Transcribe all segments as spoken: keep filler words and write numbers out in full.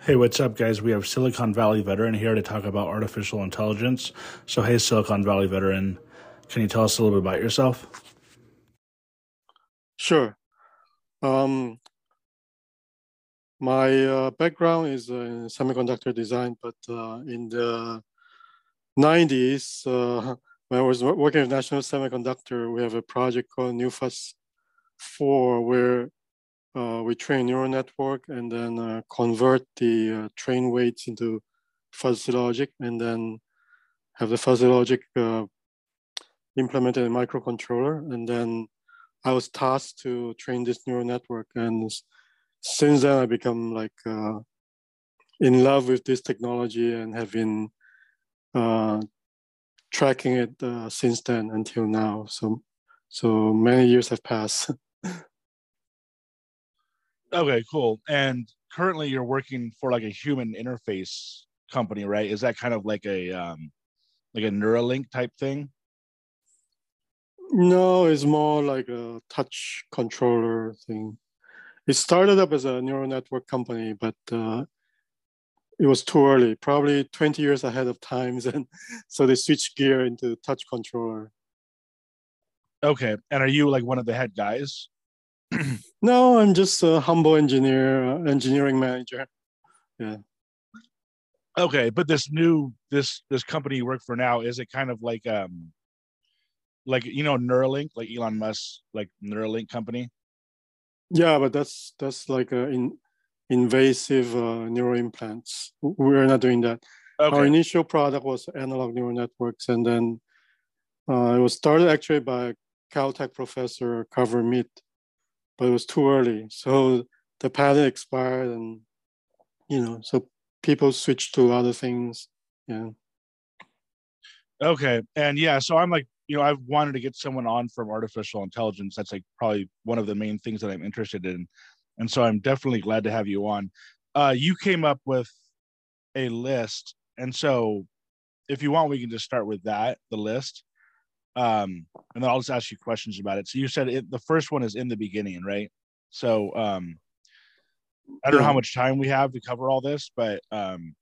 Hey, what's up, guys? We have Silicon Valley Veteran here to talk about artificial intelligence. So, hey, Silicon Valley Veteran, can you tell us a little bit about yourself? Sure. Um, my uh, background is uh, in semiconductor design, but uh, in the nineties, uh, when I was wo- working with National Semiconductor, we have a project called NeoFuzz four, where uh, we train neural network and then uh, convert the uh, train weights into fuzzy logic, and then have the fuzzy logic uh, implemented in microcontroller. And then I was tasked to train this neural network, and since then I become like uh, in love with this technology and have been uh, tracking it uh, since then until now. So, so many years have passed. Okay, cool. And currently you're working for like a human interface company, right? Is that kind of like a um like a Neuralink type thing? No, it's more like a touch controller thing. It started up as a neural network company, but uh, it was too early, probably twenty years ahead of times. And so they switched gear into touch controller. Okay. And are you like one of the head guys? No, I'm just a humble engineer, uh, engineering manager. Yeah. Okay, but this new this this company you work for now, is it kind of like um like you know Neuralink, like Elon Musk like Neuralink company? Yeah, but that's that's like a in, invasive uh, neural implants. We're not doing that. Our Okay. initial product was analog neural networks, and then uh, it was started actually by a Caltech professor, Carver Mead, but it was too early. So the patent expired, and you know, so people switched to other things. Yeah. Okay. And yeah, so I'm like, you know, I've wanted to get someone on from artificial intelligence. That's like probably one of the main things that I'm interested in. And so I'm definitely glad to have you on. Uh, you came up with a list. And so if you want, we can just start with that, the list. Um, and then I'll just ask you questions about it. So you said it, the first one is in the beginning, right? So um, I don't know how Yeah. much time we have to cover all this, but um,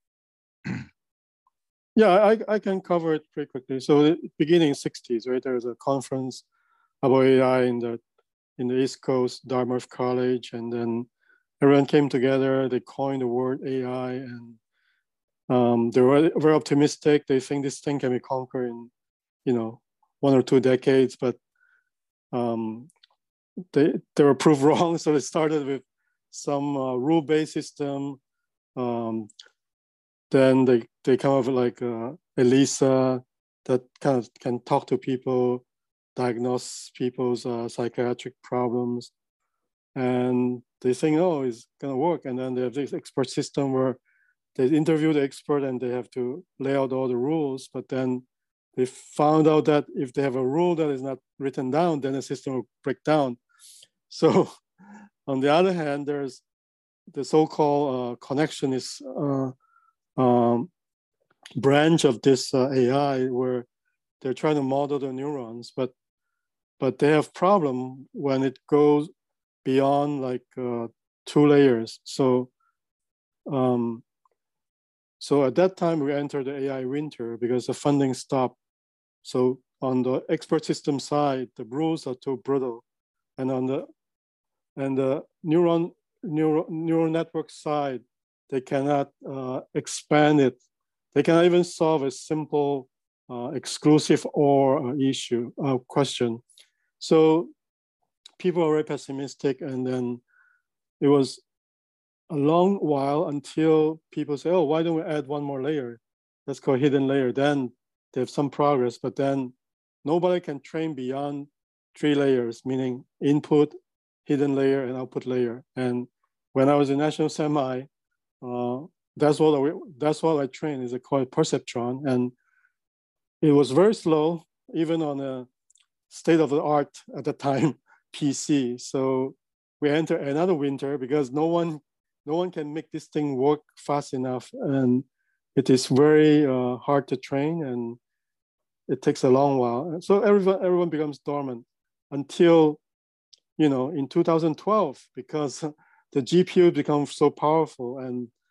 Yeah, I, I can cover it pretty quickly. So the beginning sixties, right? There was a conference about A I in the in the East Coast, Dartmouth College, and then everyone came together. They coined the word A I, and um, they were very optimistic. They think this thing can be conquered in, you know, one or two decades, but um, they they were proved wrong. So they started with some uh, rule-based system. Um, then they they come up with like uh, Elisa that kind of can talk to people, diagnose people's uh, psychiatric problems, and they think, oh, it's gonna work. And then they have this expert system where they interview the expert and they have to lay out all the rules. But then they found out that if they have a rule that is not written down, then the system will break down. So on the other hand, there's the so-called uh, connectionist uh, um, branch of this uh, A I where they're trying to model the neurons, but but they have problem when it goes beyond like uh, two layers. So um, so at that time we entered the A I winter because the funding stopped. So on the expert system side, the rules are too brutal, and on the and the neuron neural neural network side, they cannot uh, expand it. They cannot even solve a simple uh, exclusive or uh, issue uh, question. So people are very pessimistic, and then it was a long while until people say, "Oh, why don't we add one more layer? That's called hidden layer." Then they have some progress, but then nobody can train beyond three layers, meaning input, hidden layer, and output layer. And when I was in National Semi, uh, that's what I, that's what I trained. Is called perceptron, and it was very slow, even on a state of the art at the time P C. So we enter another winter because no one no one can make this thing work fast enough, and it is very uh, hard to train, and it takes a long while. So everyone everyone becomes dormant until you know in two thousand twelve because the G P U becomes so powerful, and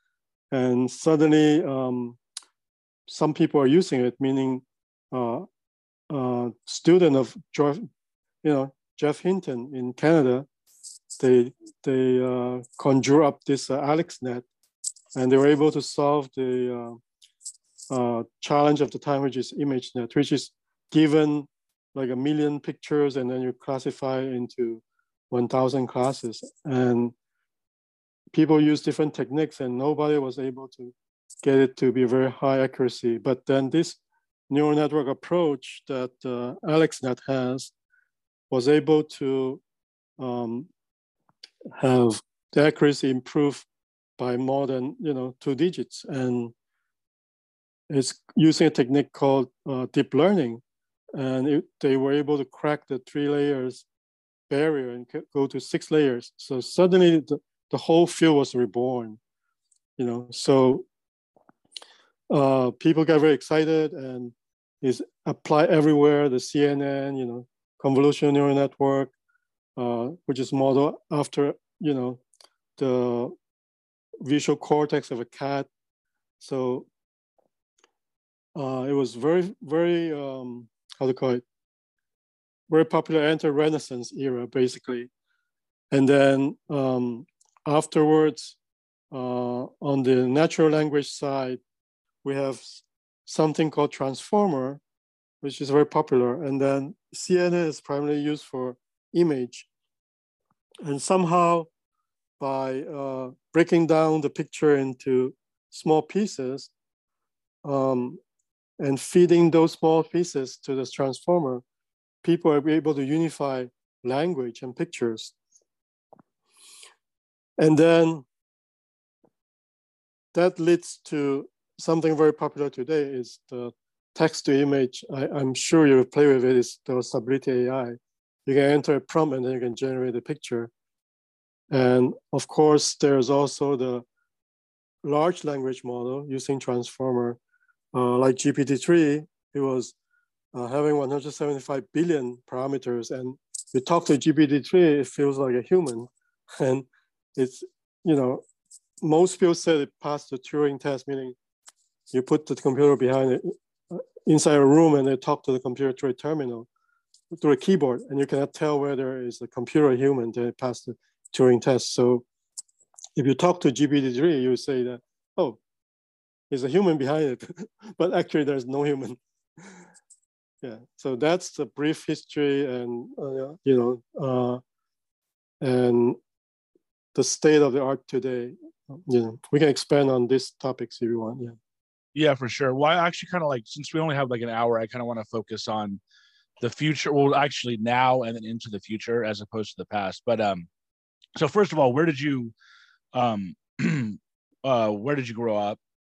and suddenly um, some people are using it, meaning uh, uh, student of Jeff, you know, Jeff Hinton in Canada, they they uh, conjure up this uh, AlexNet, and they were able to solve the uh, uh, challenge of the time, which is ImageNet, which is given like a million pictures, and then you classify into one thousand classes. And people use different techniques, and nobody was able to get it to be very high accuracy. But then this neural network approach that uh, AlexNet has was able to um, have the accuracy improve by more than, you know, two digits. And it's using a technique called uh, deep learning. And it, they were able to crack the three layers barrier and go to six layers. So suddenly the, the whole field was reborn, you know. So uh, people got very excited, and is applied everywhere. The C N N, you know, convolutional neural network, uh, which is modeled after, you know, the visual cortex of a cat. So uh, it was very, very, um, how to call it, very popular, enter Renaissance era, basically. And then um, afterwards, uh, on the natural language side, we have something called transformer, which is very popular. And then C N N is primarily used for image. And somehow by uh, breaking down the picture into small pieces um, and feeding those small pieces to this transformer, people are able to unify language and pictures. And then that leads to something very popular today, is the text to image. I, I'm sure you play with it, is the Stability A I. You can enter a prompt and then you can generate a picture. And of course, there's also the large language model using transformer, uh, like G P T three. It was uh, having one hundred seventy-five billion parameters, and you talk to G P T three, it feels like a human. And it's, you know, most people said it passed the Turing test, meaning you put the computer behind it inside a room and they talk to the computer through a terminal, through a keyboard, and you cannot tell whether it's a computer or human. Then it passed the Turing test. So if you talk to G P T three, you say that, oh, there's a human behind it, but actually there's no human. Yeah, so that's the brief history, and uh, you know, uh, and the state of the art today. You know, we can expand on these topics if you want. Yeah. Yeah, for sure. Well, I actually kind of like, since we only have like an hour, I kind of want to focus on the future. Well, actually now and then into the future as opposed to the past. But um, so first of all, where did you, um, uh, where did you grow up?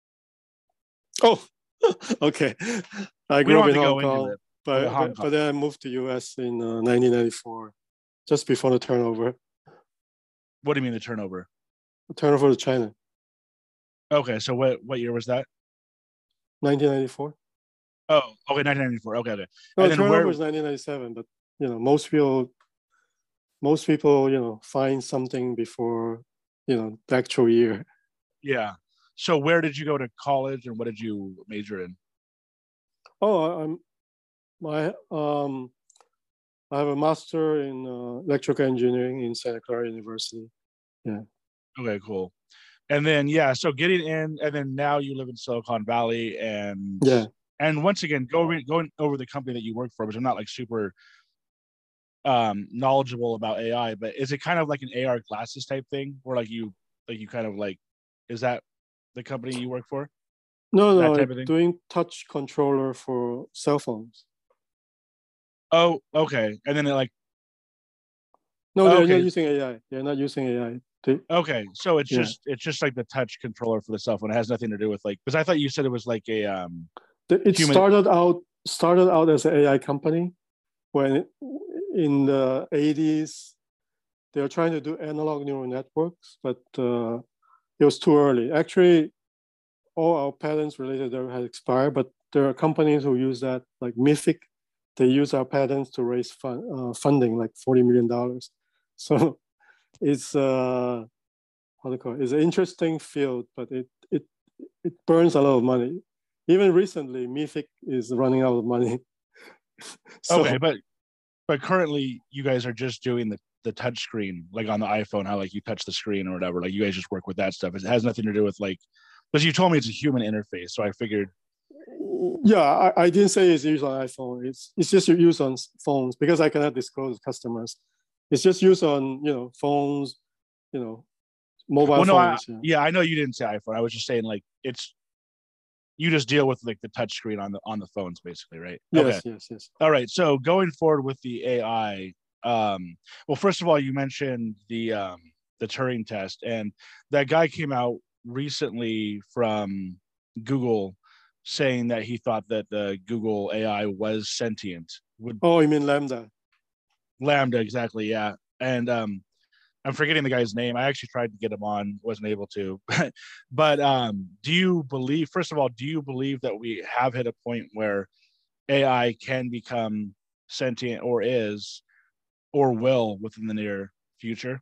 Oh, okay. I grew up in Hong Kong, but, Hong but, Kong. but then I moved to U S in uh, nineteen ninety-four, just before the turnover. What do you mean the turnover? The turnover to China. Okay, so what what year was that? nineteen ninety-four. Oh, okay, nineteen ninety-four. Okay, okay. No, and the then turnover where was nineteen ninety-seven, but you know, most people, most people, you know, find something before, you know, the actual year. Yeah. So where did you go to college, and what did you major in? Oh, I'm my um, I have a master in uh, electrical engineering in Santa Clara University. Yeah. Okay, cool. And then yeah, so getting in, and then now you live in Silicon Valley, and Yeah. and once again, going going over the company that you work for, which I'm not like super um knowledgeable about A I, but is it kind of like an A R glasses type thing, where like you like you kind of like, is that the company you work for? No, That no, type of thing? doing touch controller for cell phones. Oh, okay. And then it like, No, they're okay, not using A I. They're not using A I. They, okay. So it's Yeah. just it's just like the touch controller for the cell phone. It has nothing to do with like, because I thought you said it was like a um the- it human. started out started out as an A I company when it, in the eighties they were trying to do analog neural networks, but uh, it was too early. Actually, all our patents related there had expired, but there are companies who use that, like Mythic. They use our patents to raise fun, uh, funding, like forty million dollars. So it's uh, how to call it? It's an interesting field, but it it it burns a lot of money. Even recently, Mythic is running out of money. So, okay, but but currently you guys are just doing the the touch screen, like on the iPhone, how like you touch the screen or whatever. Like you guys just work with that stuff. It has nothing to do with like, because you told me it's a human interface, so I figured. Yeah, I, I didn't say it's used on iPhone. It's it's just used on phones because I cannot disclose customers. It's just used on you know phones, you know, mobile well, no, phones. I, yeah. yeah, I know you didn't say iPhone. I was just saying like it's you just deal with like the touch screen on the on the phones, basically, right? Yes, okay. yes, yes. All right. So going forward with the A I, um, well, first of all, you mentioned the um, the Turing test, and that guy came out recently from Google saying that he thought that the Google A I was sentient. Would oh, you mean LaMDA? LaMDA, exactly, yeah. And um, I'm forgetting the guy's name. I actually tried to get him on, wasn't able to. But um, do you believe, first of all, do you believe that we have hit a point where A I can become sentient or is or will within the near future?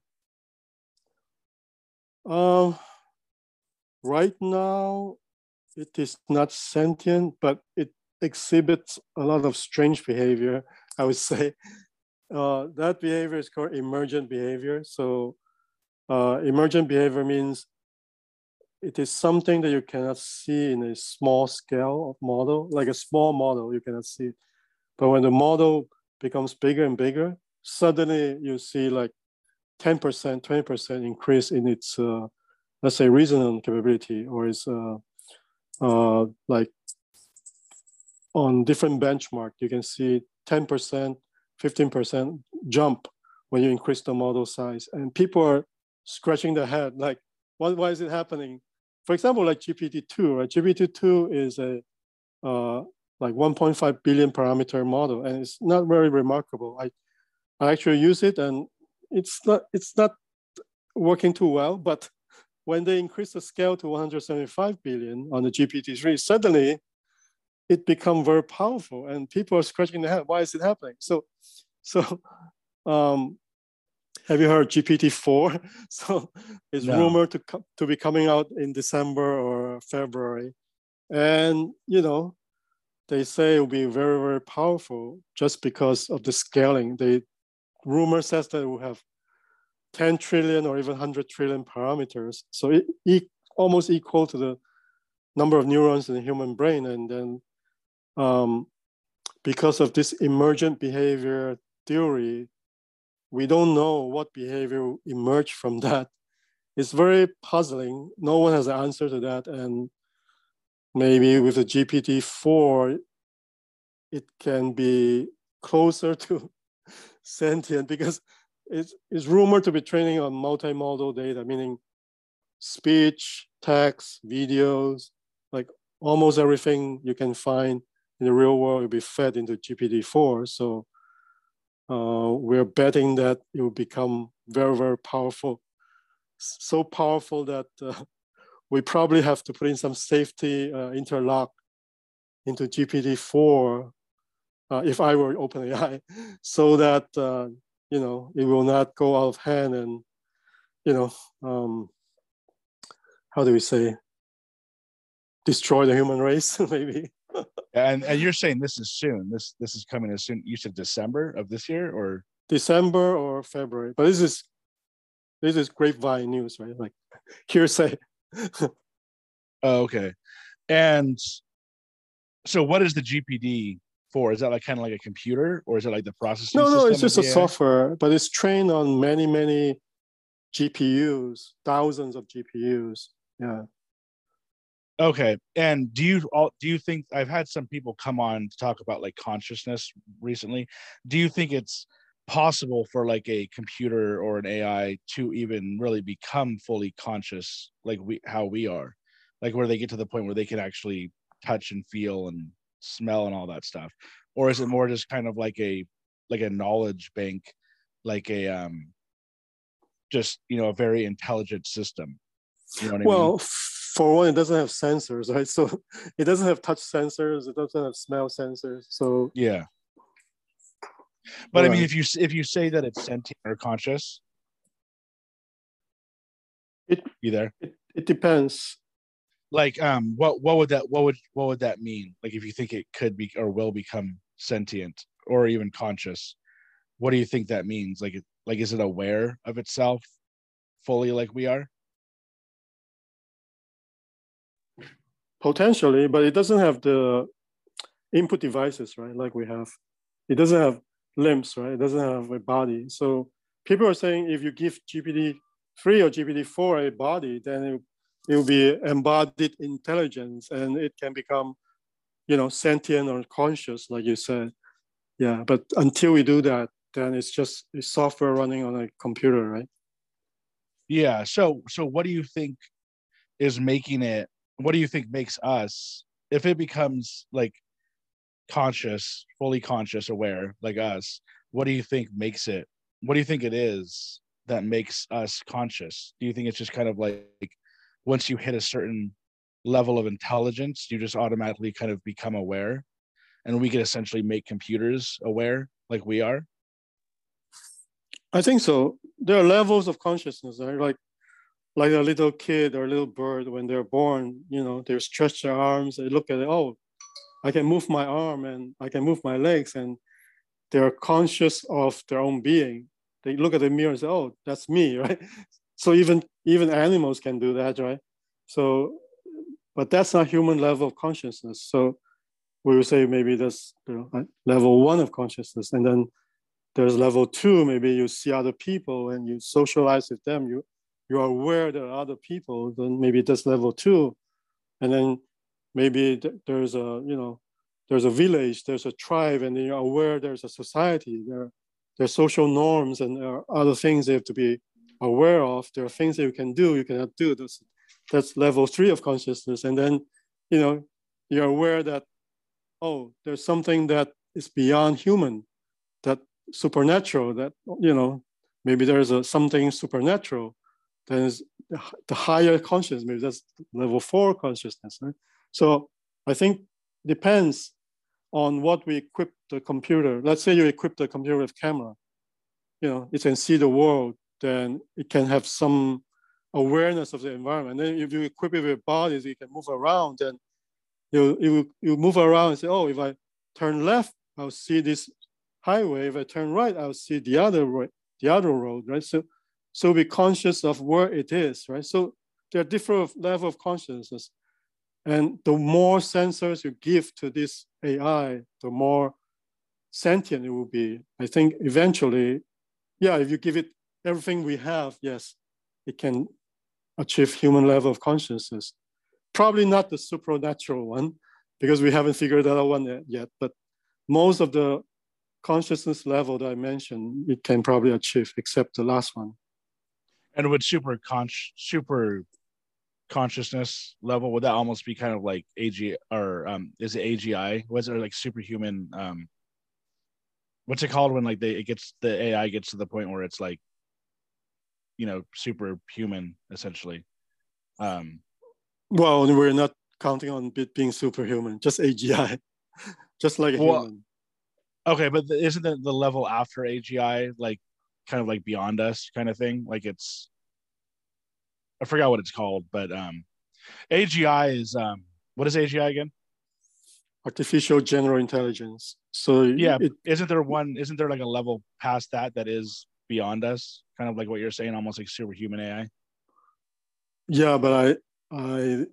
Uh, right now, it is not sentient, but it exhibits a lot of strange behavior, I would say. Uh, that behavior is called emergent behavior. So uh, emergent behavior means it is something that you cannot see in a small scale of model, like a small model, you cannot see it. But when the model becomes bigger and bigger, suddenly you see like ten percent, twenty percent increase in its, uh, let's say, reasoning capability, or its uh, uh, like on different benchmark, you can see ten percent, fifteen percent jump when you increase the model size. And people are scratching their head, like, why, why is it happening? For example, like G P T two, right? G P T two is a uh, like one point five billion parameter model, and it's not very remarkable. I, I actually use it, and it's not it's not working too well. But when they increase the scale to one hundred seventy-five billion on the G P T three, suddenly it become very powerful, and people are scratching their head. Why is it happening? So, so um, have you heard G P T four? So it's No. rumored to co- to be coming out in December or February, and you know, they say it will be very very powerful just because of the scaling. They rumor says that it will have ten trillion or even one hundred trillion parameters, so it, it almost equal to the number of neurons in the human brain, and then um, because of this emergent behavior theory, we don't know what behavior will emerge from that. It's very puzzling. No one has an answer to that. And maybe with the G P T four, it can be closer to sentient because it's, it's rumored to be training on multimodal data, meaning speech, text, videos, like almost everything you can find in the real world will be fed into G P T four. So uh, we're betting that it will become very, very powerful. So powerful that uh, we probably have to put in some safety uh, interlock into G P T four uh, if I were OpenAI, so that uh, you know it will not go out of hand and you know um, how do we say destroy the human race maybe. And and you're saying this is soon. This this is coming as soon. You said December of this year, or December or February. But this is this is grapevine news, right? Like hearsay. oh, okay. And so, what is the G P D for? Is that like kind of like a computer, or is it like the processing no, system? no, it's just a A I? software, but it's trained on many, many G P Us, thousands of G P Us. Yeah. Okay. And do you all do you think I've had some people come on to talk about like consciousness recently? Do you think it's possible for like a computer or an A I to even really become fully conscious, like we how we are, like where they get to the point where they can actually touch and feel and smell and all that stuff, or is it more just kind of like a like a knowledge bank, like a um just you know a very intelligent system? You know what I Well, mean? for one, it doesn't have sensors, right? So it doesn't have touch sensors. It doesn't have smell sensors. So Yeah. But I mean, right. if you if you say that it's sentient or conscious, It, You there? it, it depends. Like, um, what what would that what would what would that mean? Like, if you think it could be or will become sentient or even conscious, what do you think that means? Like, it, like is it aware of itself fully like we are? Potentially, but it doesn't have the input devices, right? Like we have. It doesn't have limbs, right? It doesn't have a body. So people are saying if you give G P T three or G P T four a body, then it, it will be embodied intelligence and it can become, you know, sentient or conscious, like you said. Yeah, but until we do that, then it's just a software running on a computer, right? Yeah. So so what do you think is making it? What do you think makes us, if it becomes like conscious, fully conscious, aware, like us, what do you think makes it? What do you think it is that makes us conscious? Do you think it's just kind of like once you hit a certain level of intelligence, you just automatically kind of become aware, and we can essentially make computers aware like we are? I think so. There are levels of consciousness, right? Like like a little kid or a little bird when they're born, you know, they stretch their arms, they look at it, oh, I can move my arm and I can move my legs, and they're conscious of their own being. They look at the mirror and say, oh, that's me, right? So even even animals can do that, right? So, but that's not human level of consciousness. So we would say maybe that's, you know, level one of consciousness. And then there's level two, maybe you see other people and you socialize with them. You, you are aware there are other people, then maybe that's level two. And then maybe there's a, you know, there's a village, there's a tribe, and then you're aware there's a society. There, there are social norms and there are other things you have to be aware of. There are things that you can do, you cannot do. That's, that's level three of consciousness. And then, you know, you're aware that, oh, there's something that is beyond human, that supernatural, that, you know, maybe there's a something supernatural. Then is the higher consciousness, maybe that's level four consciousness, right? So I think depends on what we equip the computer. Let's say you equip the computer with camera, you know, it can see the world, then it can have some awareness of the environment. Then if you equip it with bodies, it can move around, then you, you, you move around and say, oh, if I turn left, I'll see this highway. If I turn right, I'll see the other way, the other road, right? So, so be conscious of where it is, right? So there are different levels of consciousness. And the more sensors you give to this A I, the more sentient it will be. I think eventually, yeah, if you give it everything we have, yes, it can achieve human level of consciousness. Probably not the supernatural one, because we haven't figured that out one yet, but most of the consciousness level that I mentioned, it can probably achieve, except the last one. And would super con super consciousness level, would that almost be kind of like A G, or um is it A G I? Was it like superhuman? Um, what's it called when like they it gets the A I gets to the point where it's like, you know, superhuman essentially? Um, well, we're not counting on it being superhuman, just A G I, just like a well, human. Okay, but the, isn't the, the level after A G I like kind of like beyond us kind of thing? Like it's, I forgot what it's called, but um, A G I is um, what is A G I again? Artificial general intelligence. So yeah, it, isn't there one? Isn't there like a level past that that is beyond us? Kind of like what you're saying, almost like superhuman A I. Yeah, but I I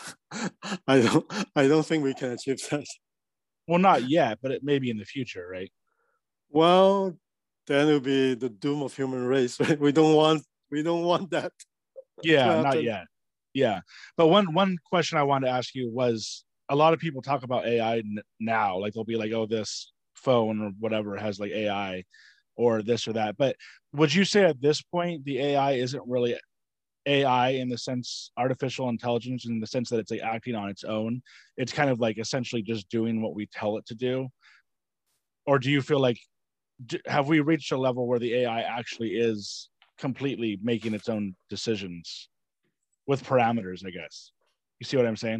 I don't I don't think we can achieve that. Well, not yet, but it may be in the future, right? Well, then it'll be the doom of human race, right? We don't want we don't want that to Yeah, not happen. yet. Yeah, but one one question I wanted to ask you was, a lot of people talk about A I n- now, like they'll be like, oh, this phone or whatever has like A I or this or that. But would you say at this point the A I isn't really A I in the sense, artificial intelligence in the sense that it's like acting on its own? It's kind of like essentially just doing what we tell it to do. Or do you feel like, have we reached a level where the A I actually is completely making its own decisions with parameters, I guess? You see what I'm saying?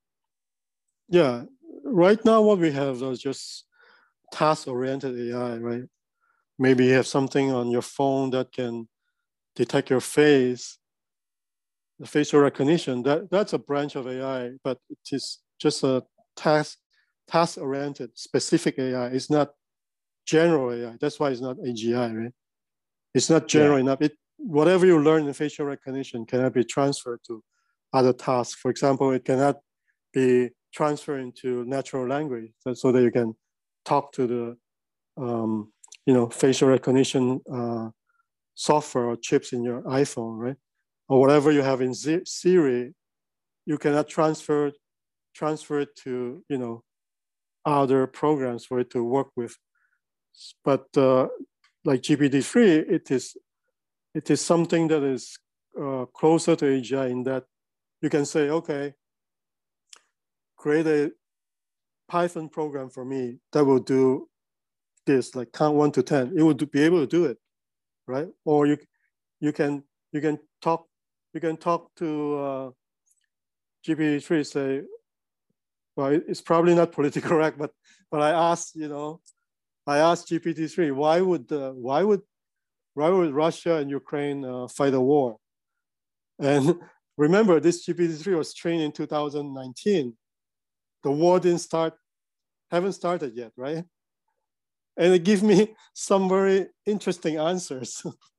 Yeah. Right now what we have is just task-oriented A I, right? Maybe you have something on your phone that can detect your face the facial recognition, that, that's a branch of A I, but it is just a task, task-oriented, specific A I. It's not general A I. That's why it's not A G I, right? It's not general yeah. enough. It, whatever you learn in facial recognition cannot be transferred to other tasks. For example, it cannot be transferred into natural language so that you can talk to the um, you know, facial recognition uh, software or chips in your iPhone, right? Or whatever you have in Siri, you cannot transfer transfer it to, you know, other programs for it to work with. But uh, like G P T three, it is it is something that is uh, closer to A G I in that you can say, okay, create a Python program for me that will do this, like count one to ten. It would be able to do it, right? Or you you can you can talk you can talk to uh, G P T three, say, well, it's probably not politically correct, but but I asked, you know, I asked G P T three, why would uh, why would why would Russia and Ukraine uh, fight a war? And remember, this G P T three was trained in two thousand nineteen. The war didn't start, haven't started yet, right? And it gave me some very interesting answers.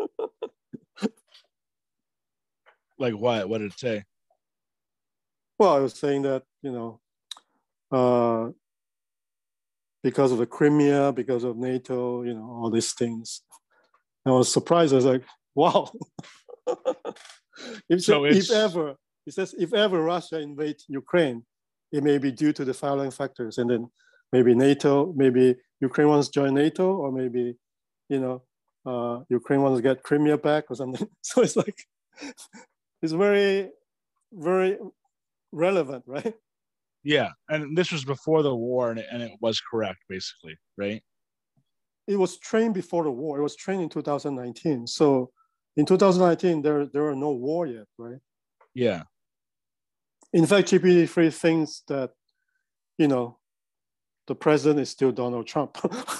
Like what? What did it say? Well, I was saying that, you know, uh, because of the Crimea, because of NATO, you know, all these things. I was surprised. I was like, wow. if, so if ever, it says, if ever Russia invades Ukraine, it may be due to the following factors. And then maybe NATO, maybe Ukraine wants to join NATO, or maybe, you know, uh, Ukraine wants to get Crimea back or something. So it's like, it's very, very relevant, right? Yeah, and this was before the war, and it, and it was correct, basically, right? It was trained before the war. It was trained in two thousand nineteen. So in two thousand nineteen, there, there were no war yet, right? Yeah. In fact, G P T three thinks that, you know, the president is still Donald Trump.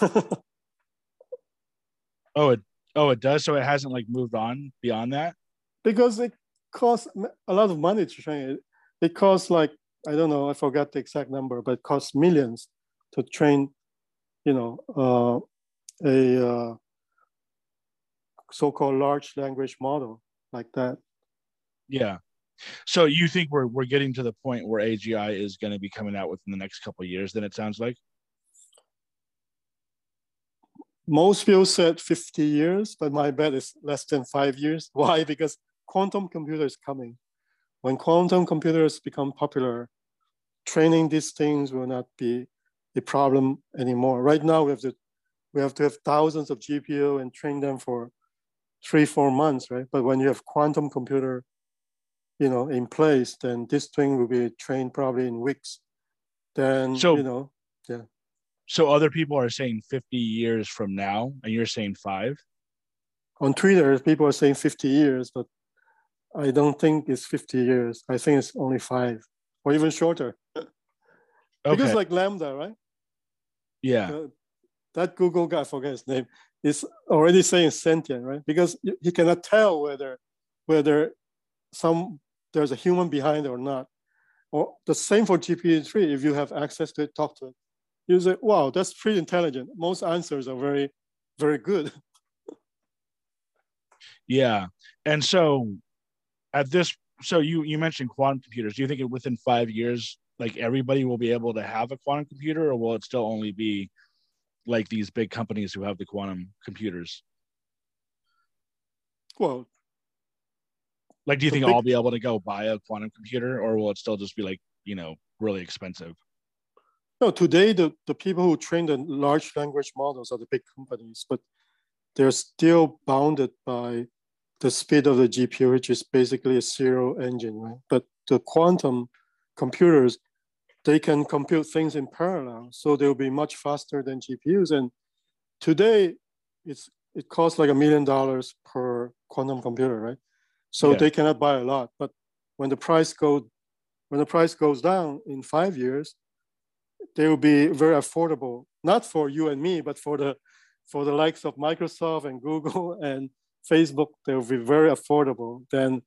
oh, it oh it does. So it hasn't like moved on beyond that? Because it costs a lot of money to train it. It costs like, I don't know, I forgot the exact number, but it costs millions to train, you know, uh, a uh, so-called large language model like that. Yeah. So you think we're we're getting to the point where A G I is going to be coming out within the next couple of years, then it sounds like? Most people said fifty years, but my bet is less than five years. Why? Because quantum computer is coming. When quantum computers become popular, training these things will not be a problem anymore. Right now, we have to we have to have thousands of G P U and train them for three, four months, right? But when you have quantum computer, you know, in place, then this thing will be trained probably in weeks. Then, so, you know, yeah. So other people are saying fifty years from now, and you're saying five? On Twitter, people are saying fifty years, but I don't think it's fifty years. I think it's only five, or even shorter. Okay. Because like Lambda, right? Yeah. Uh, that Google guy, I forget his name, is already saying sentient, right? Because he cannot tell whether whether some there's a human behind it or not. Or the same for G P T three. If you have access to it, talk to it, you say, wow, that's pretty intelligent. Most answers are very, very good. Yeah. And so at this, so you, you mentioned quantum computers. Do you think within five years, like everybody will be able to have a quantum computer, or will it still only be like these big companies who have the quantum computers? Well, like, do you think big... I'll be able to go buy a quantum computer, or will it still just be like, you know, really expensive? No, today the, the people who train the large language models are the big companies, but they're still bounded by the speed of the G P U, which is basically a serial engine, right? But the quantum computers, they can compute things in parallel, so they'll be much faster than G P Us. And today, it's it costs like a million dollars per quantum computer, right? So yeah. They cannot buy a lot. But when the price go, when the price goes down in five years, they will be very affordable, not for you and me, but for the for the likes of Microsoft and Google and Facebook. They will be very affordable. Then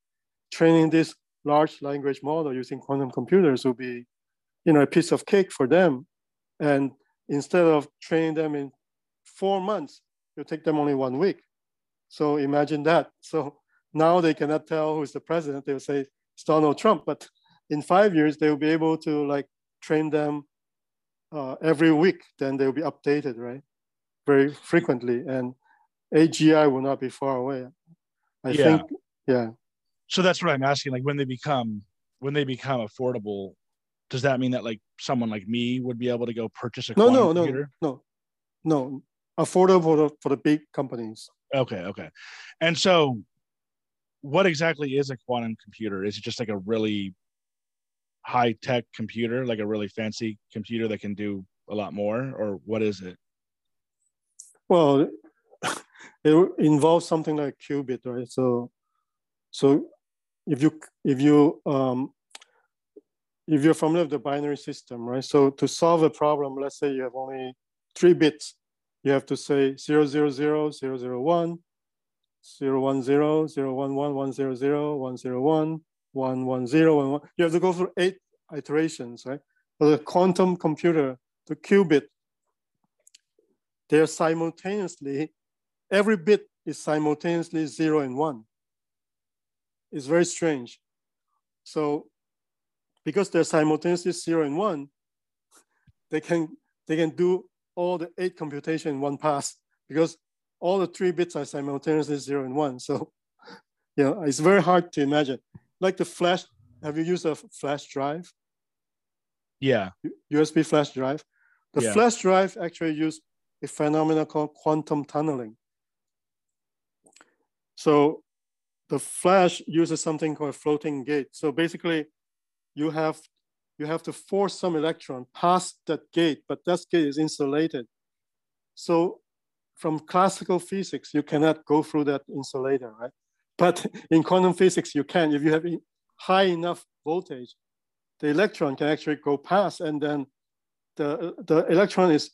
training this large language model using quantum computers will be, you know, a piece of cake for them. And instead of training them in four months, it'll take them only one week. So imagine that. So now they cannot tell who's the president. They'll say it's Donald Trump, but in five years, they'll be able to like train them uh, every week. Then they'll be updated, right? Very frequently. And A G I will not be far away. I yeah. think, yeah. So that's what I'm asking. Like when they become, when they become affordable, does that mean that like someone like me would be able to go purchase a no, quantum no, no, computer? No, no, affordable for the, for the big companies. Okay, okay. And so what exactly is a quantum computer? Is it just like a really high-tech computer, like a really fancy computer that can do a lot more, or what is it? Well, it involves something like qubit, right? So, so if you if you um, if you're familiar with the binary system, right? So to solve a problem, let's say you have only three bits, you have to say zero zero zero zero zero one, zero one zero zero one one one zero zero one zero one one one zero one one. You have to go through eight iterations, right? For the quantum computer, the qubit, they're simultaneously, every bit is simultaneously zero and one. It's very strange. So because they're simultaneously zero and one, they can, they can do all the eight computation in one pass because all the three bits are simultaneously zero and one. So, you know, it's very hard to imagine. Like the flash, have you used a flash drive? Yeah. U S B flash drive. The yeah. flash drive actually used a phenomenon called quantum tunneling. So the flash uses something called floating gate. So basically you have, you have to force some electron past that gate, but that gate is insulated. So from classical physics, you cannot go through that insulator, right? But in quantum physics, you can. If you have high enough voltage, the electron can actually go past, and then the, the electron is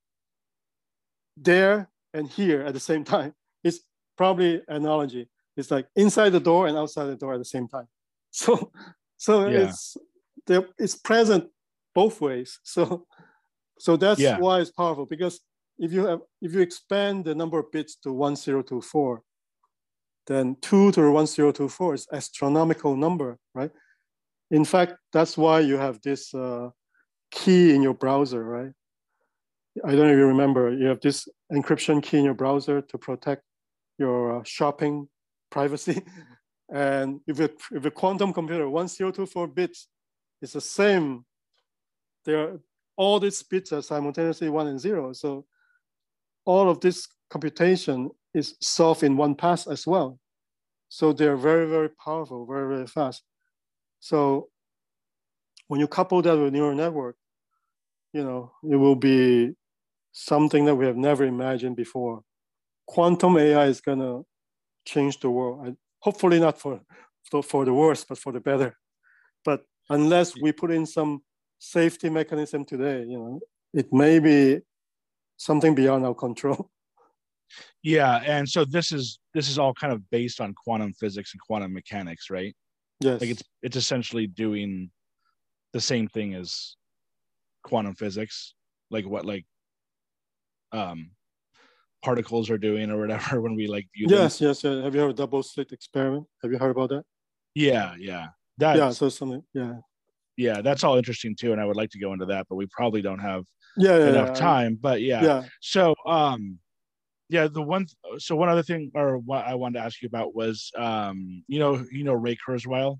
there and here at the same time. It's probably analogy. It's like inside the door and outside the door at the same time. So, so yeah. it's it's present both ways. So, so that's yeah. why it's powerful, because if you have if you expand the number of bits to one zero two four, then two to the one zero two four is astronomical number, right? In fact, that's why you have this uh, key in your browser, right? I don't know if you remember, you have this encryption key in your browser to protect your uh, shopping privacy. And if a, if a quantum computer, one zero two four bits, is the same, there, all these bits are simultaneously one and zero. So all of this computation is solved in one pass as well. So they're very, very powerful, very, very fast. So when you couple that with neural network, you know, it will be something that we have never imagined before. Quantum A I is gonna change the world. And hopefully not for, for, for the worse, but for the better. But unless we put in some safety mechanism today, you know, it may be something beyond our control. Yeah, and so this is this is all kind of based on quantum physics and quantum mechanics, right? Yes. Like it's it's essentially doing the same thing as quantum physics, like what like um particles are doing or whatever when we like view them. Yes, yes, yes. Have you heard of double slit experiment? Have you heard about that? Yeah, yeah. That's, yeah, so something, yeah. Yeah, that's all interesting too, and I would like to go into that, but we probably don't have yeah, yeah enough yeah. time. But yeah. yeah. So um yeah, the one so one other thing or what I wanted to ask you about was um you know, you know Ray Kurzweil?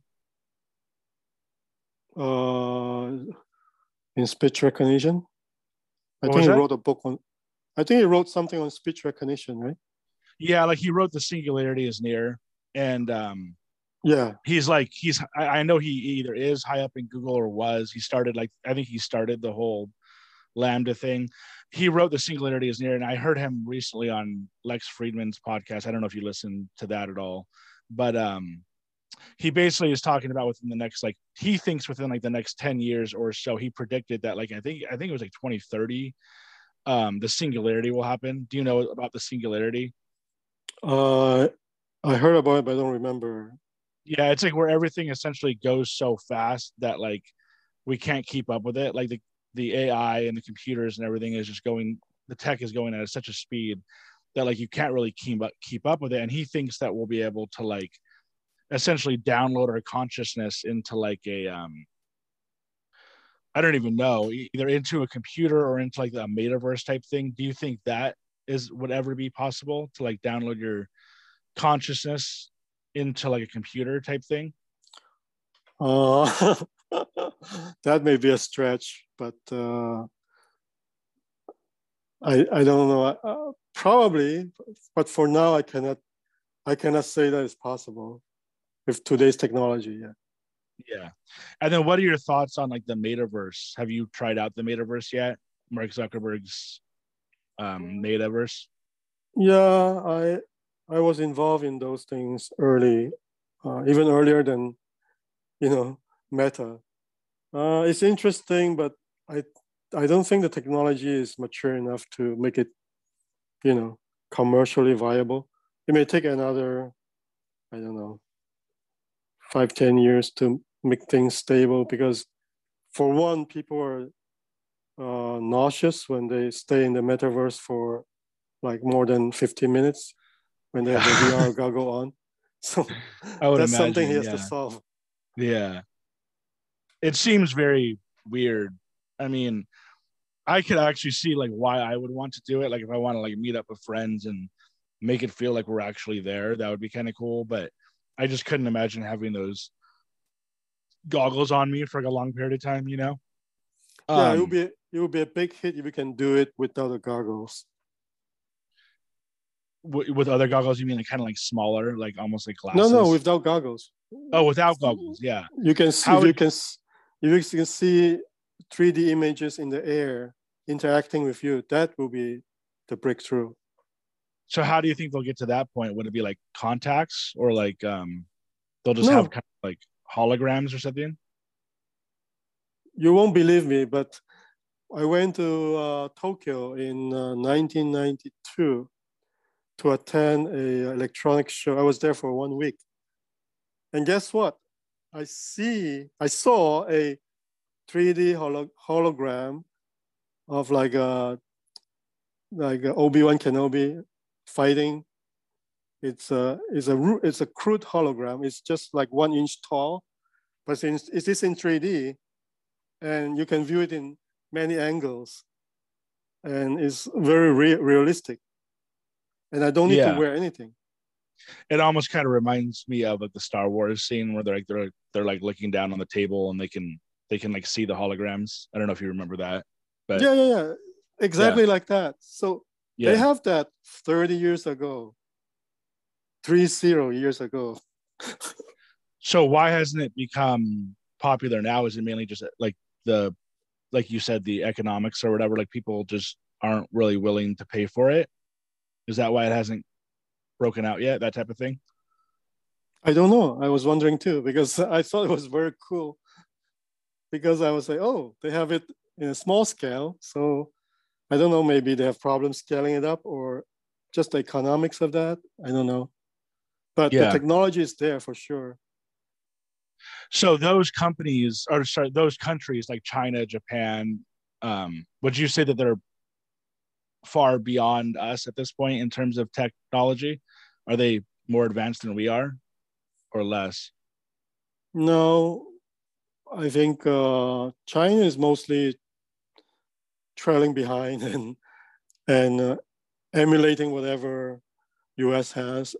Uh in speech recognition. I What think he that? wrote a book on I think he wrote something on speech recognition, right? Yeah, like he wrote The Singularity is Near, and um yeah, he's like he's I, I know he either is high up in Google or was. He started like I think he started the whole Lambda thing. He wrote The Singularity is Near, and I heard him recently on Lex Friedman's podcast. I don't know if you listened to that at all, but um he basically is talking about within the next, like he thinks within like the next ten years or so, he predicted that like I think I think it was like twenty thirty, um the singularity will happen. Do you know about the singularity? uh I heard about it, but I don't remember. Yeah, it's like where everything essentially goes so fast that like we can't keep up with it. Like the the A I and the computers and everything is just going. The tech is going at such a speed that like you can't really keep up keep up with it. And he thinks that we'll be able to like essentially download our consciousness into like a um I don't even know, either into a computer or into like a metaverse type thing. Do you think that is would ever be possible to like download your consciousness into like a computer type thing? Uh, that may be a stretch, but uh, I I don't know. Uh, probably, but for now, I cannot I cannot say that it's possible with today's technology. Yeah. Yeah. And then what are your thoughts on like the metaverse? Have you tried out the metaverse yet? Mark Zuckerberg's um metaverse? Yeah, I I was involved in those things early, uh, even earlier than you know Meta. Uh, it's interesting, but I I don't think the technology is mature enough to make it you know commercially viable. It may take another I don't know five ten years to make things stable because for one, people are uh, nauseous when they stay in the metaverse for like more than fifteen minutes when they have the V R goggle on. So I would that's something he imagine, has to yeah. solve. Yeah. It seems very weird. I mean, I could actually see like why I would want to do it. Like if I want to like meet up with friends and make it feel like we're actually there, that would be kind of cool. But I just couldn't imagine having those goggles on me for like a long period of time, you know? Yeah, it will Um, be it will be a big hit if you can do it without the goggles. w- with other goggles, you mean like kind of like smaller, like almost like No, no, glasses? without goggles. Oh, without goggles, yeah. You can see How if you would can s- if you can see three D images in the air interacting with you. That will be the breakthrough. so how do you think they'll get to that point? Would it be like contacts or like um they'll just have No, kind of like holograms or something? you won't believe me, but I went to uh, Tokyo in uh, nineteen ninety-two to attend a electronic show. I was there for one week, and guess what? I see, I saw a three D holo- hologram of like a like a Obi-Wan Kenobi fighting. It's a it's a it's a crude hologram. It's just like one inch tall, but since it is in three D, and you can view it in many angles, and it's very re- realistic. And I don't need to Yeah. wear anything. It almost kind of reminds me of like the Star Wars scene where they're like they're they're like looking down on the table and they can they can like see the holograms. I don't know if you remember that, but Yeah, yeah, yeah, yeah, exactly like that. So they yeah. have that thirty years ago, three zero years ago. So why hasn't it become popular now? Is it mainly just like the like you said, the economics or whatever? Like people just aren't really willing to pay for it. Is that why it hasn't broken out yet? That type of thing. I don't know. I was wondering too because I thought it was very cool. Because I was like, oh, they have it in a small scale. So I don't know, maybe they have problems scaling it up or just the economics of that. I don't know. But the Yeah. technology is there for sure. So those companies, or sorry, those countries like China, Japan, um, would you say that they're far beyond us at this point in terms of technology? Are they more advanced than we are, or less? No, I think uh, China is mostly trailing behind and and uh, emulating whatever U S has.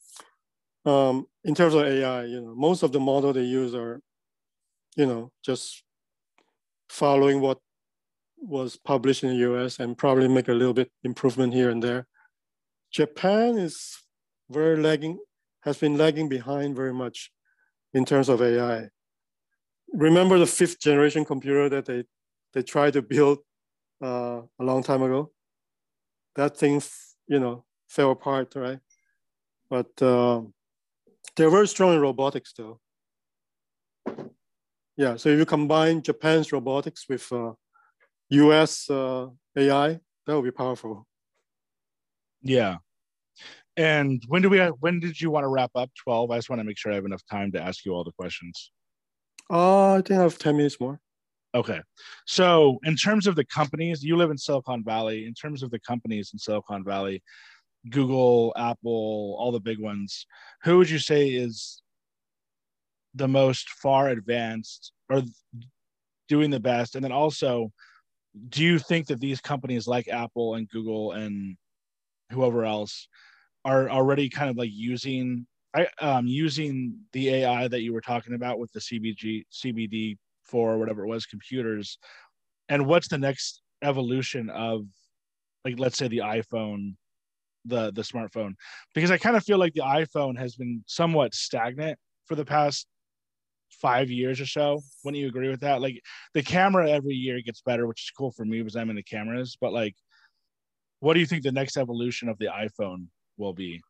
um, in terms of A I, you know, most of the model they use are, you know, just following what was published in the U S and probably make a little bit improvement here and there. Japan is very lagging, has been lagging behind very much in terms of A I. Remember the fifth generation computer that they, they tried to build uh, a long time ago? That thing, you know, fell apart, right? But uh, they're very strong in robotics though. Yeah, so if you combine Japan's robotics with uh, U S uh, A I, that would be powerful. Yeah. And when do we? When did you want to wrap up? twelve. I just want to make sure I have enough time to ask you all the questions. Uh, I think I have ten minutes more. Okay. So in terms of the companies, you live in Silicon Valley. In terms of the companies in Silicon Valley, Google, Apple, all the big ones, who would you say is the most far advanced or doing the best? And then also, do you think that these companies like Apple and Google and whoever else are already kind of like using I um using the A I that you were talking about with the C B G C B D four or whatever it was computers? And what's the next evolution of, like, let's say the iPhone, the the smartphone? Because I kind of feel like the iPhone has been somewhat stagnant for the past five years or so. Wouldn't you agree with that? Like, the camera every year gets better, which is cool for me because I'm into cameras. But like, what do you think the next evolution of the iPhone will be?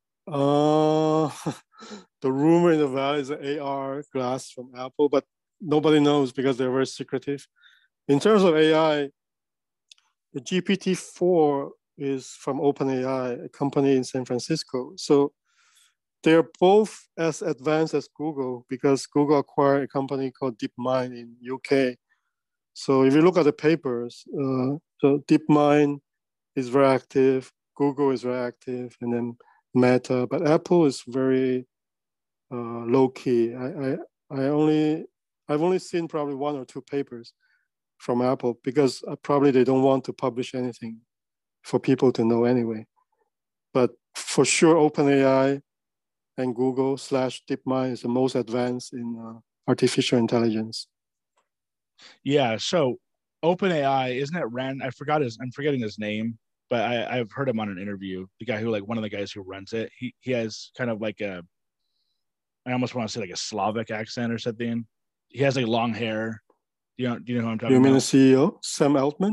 Uh, the rumor in the valley is an A R glass from Apple, but nobody knows because they're very secretive. In terms of A I, the G P T four is from OpenAI, a company in San Francisco. So they're both as advanced as Google because Google acquired a company called DeepMind in U K. So if you look at the papers, uh, so DeepMind is very active, Google is very active, and then Meta, but Apple is very uh, low key. I, I I only I've only seen probably one or two papers from Apple because probably they don't want to publish anything for people to know anyway. But for sure, OpenAI and Google slash DeepMind is the most advanced in uh, artificial intelligence. Yeah. So OpenAI, isn't it Ren? I forgot his. I'm forgetting his name, but I, I've heard him on an interview. The guy who, like, one of the guys who runs it. He he has kind of like a, I almost want to say like a Slavic accent or something. He has like long hair. Do you know? Do you know who I'm talking You mean about? the C E O, Sam Altman?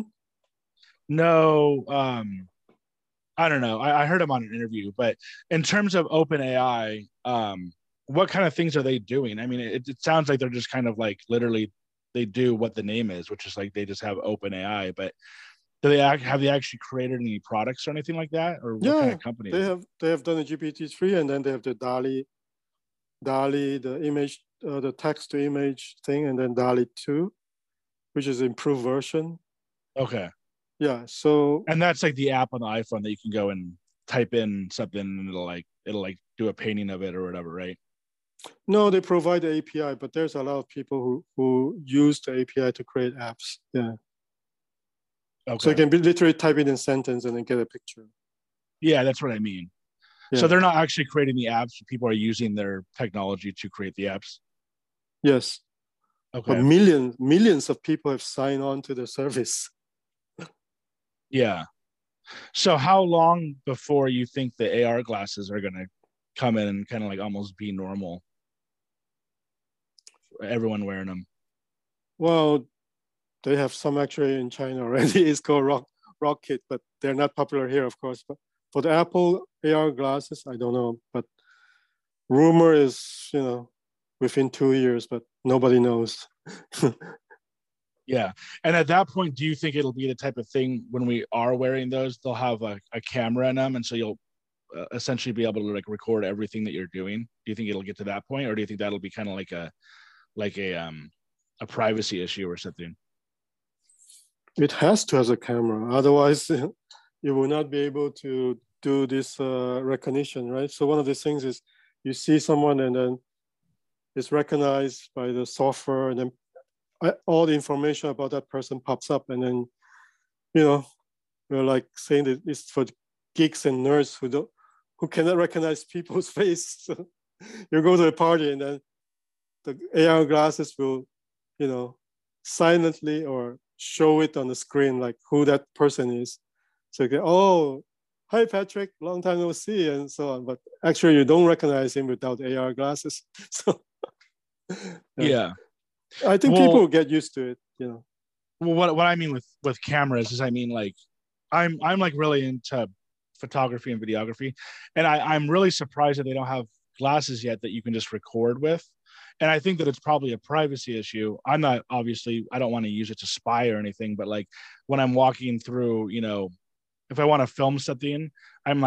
No. Um, I don't know. I, I heard him on an interview, but in terms of OpenAI, um, what kind of things are they doing? I mean, it, it sounds like they're just kind of like literally they do what the name is, which is like they just have OpenAI. But do they act, have they actually created any products or anything like that, or what Yeah, kind of company? they is it? have they have done the G P T three, and then they have the DALI, DALI, the image, uh, the text to image thing, and then DALI two, which is improved version. Okay. Yeah, so And that's like the app on the iPhone that you can go and type in something and it'll like it'll like do a painting of it or whatever, right? no, they provide the A P I, but there's a lot of people who who use the A P I to create apps. Yeah. Okay. So you can be, literally type it in a sentence and then get a picture. Yeah, that's what I mean. Yeah. So they're not actually creating the apps. People are using their technology to create the apps. Yes. Okay. But millions, millions of people have signed on to the service. Yeah. So how long before you think the A R glasses are going to come in and kind of like almost be normal? Everyone wearing them. Well, they have some actually in China already. It's called Rock Rocket, but they're not popular here, of course. But for the Apple A R glasses, I don't know. But rumor is, you know, within two years, but nobody knows. Yeah. And at that point, do you think it'll be the type of thing when we are wearing those, they'll have a, a camera in them, and so you'll uh, essentially be able to like record everything that you're doing? Do you think it'll get to that point, or do you think that'll be kind of like a like a um a privacy issue or something? It has to have a camera, otherwise you will not be able to do this uh, recognition, right? So one of the things is you see someone and then it's recognized by the software, and then all the information about that person pops up, and then, you know, we're like saying that it's for geeks and nerds who don't, who cannot recognize people's face. So you go to a party and then the A R glasses will, you know, silently or show it on the screen like who that person is. So you go, oh, hi Patrick, long time no see, and so on. But actually, you don't recognize him without A R glasses. So yeah. yeah. I think well, people will get used to it, you know. Well, what what I mean with with cameras is, I mean, like, I'm I'm like really into photography and videography, and I I'm really surprised that they don't have glasses yet that you can just record with. And I think that it's probably a privacy issue. I'm not, obviously, I don't want to use it to spy or anything, but like when I'm walking through, you know, if I want to film something, I'm like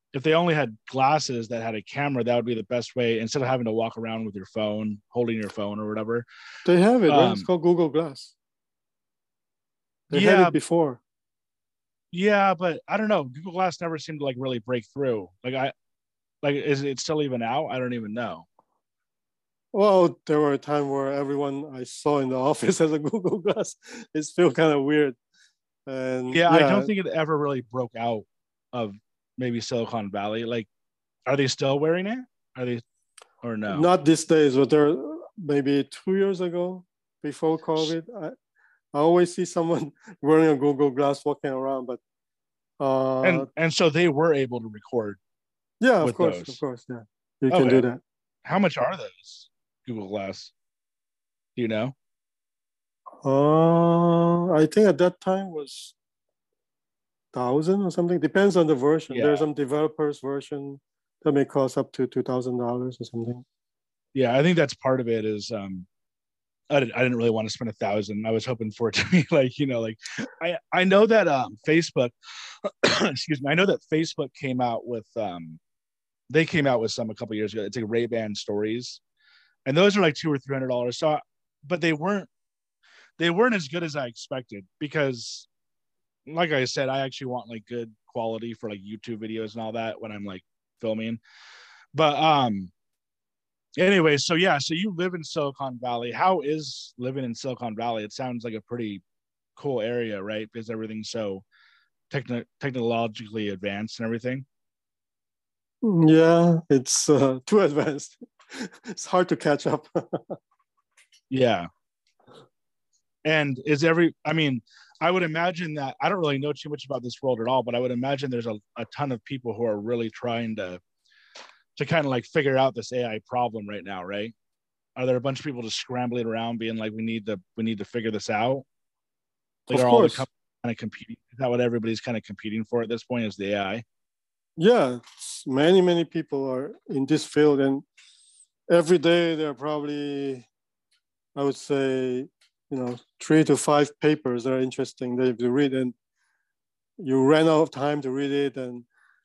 if they only had glasses that had a camera, that would be the best way instead of having to walk around with your phone, holding your phone or whatever. They have it, um, right? It's called Google Glass. They yeah, had it before. Yeah, but I don't know. Google Glass never seemed to like really break through. Like I, like is it still even out? I don't even know. Well, there were a time where everyone I saw in the office has a Google Glass. It's still kind of weird. And yeah, yeah, I don't think it ever really broke out of maybe Silicon Valley. Like, are they still wearing it? Are they, or no? Not these days, but there maybe two years ago, before COVID, I, I always see someone wearing a Google Glass walking around. But uh, and and so they were able to record. Yeah, of with course, those. of course, yeah, you Okay. can do that. How much are those Google Glass? Do you know? Uh, I think at that time was thousand or something. Depends on the version. Yeah. There's some developers version that may cost up to two thousand dollars or something. Yeah, I think that's part of it. Is um, I didn't, I didn't really want to spend a thousand. I was hoping for it to be like, you know, like I I know that um Facebook, excuse me, I know that Facebook came out with um, they came out with some a couple years ago. It's like Ray-Ban Stories, and those are like two or three hundred dollars. So, but they weren't they weren't as good as I expected because, like I said, I actually want like good quality for like YouTube videos and all that when I'm like filming. But um, anyway, so yeah, so you live in Silicon Valley. How is living in Silicon Valley? It sounds like a pretty cool area, right? Because everything's so techno- technologically advanced and everything. Yeah, it's uh, too advanced. It's hard to catch up. Yeah. And is every, I mean, I would imagine that, I don't really know too much about this world at all, but I would imagine there's a, a ton of people who are really trying to, to kind of like figure out this A I problem right now, right? Are there a bunch of people just scrambling around being like, we need to, we need to figure this out? Like, Of are all the course. companies kind of competing? Is that what everybody's kind of competing for at this point, is the A I? Yeah, many, many people are in this field, and every day there are probably, I would say, you know, three to five papers that are interesting that you have to read, and you ran out of time to read it. And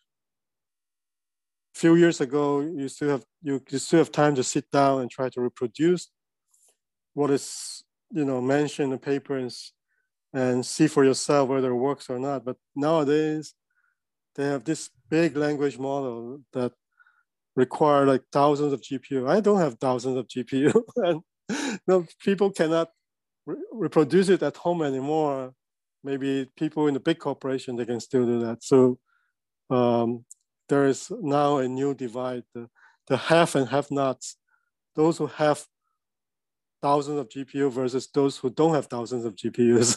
a few years ago, you still have you, you still have time to sit down and try to reproduce what is, you know, mentioned in the paper and, and see for yourself whether it works or not. But nowadays, they have this big language model that require like thousands of G P U. I don't have thousands of G P U, and no, people cannot re- reproduce it at home anymore. Maybe people in the big corporation, they can still do that. So um, there is now a new divide, the, the have and have nots, those who have thousands of G P U versus those who don't have thousands of G P Us.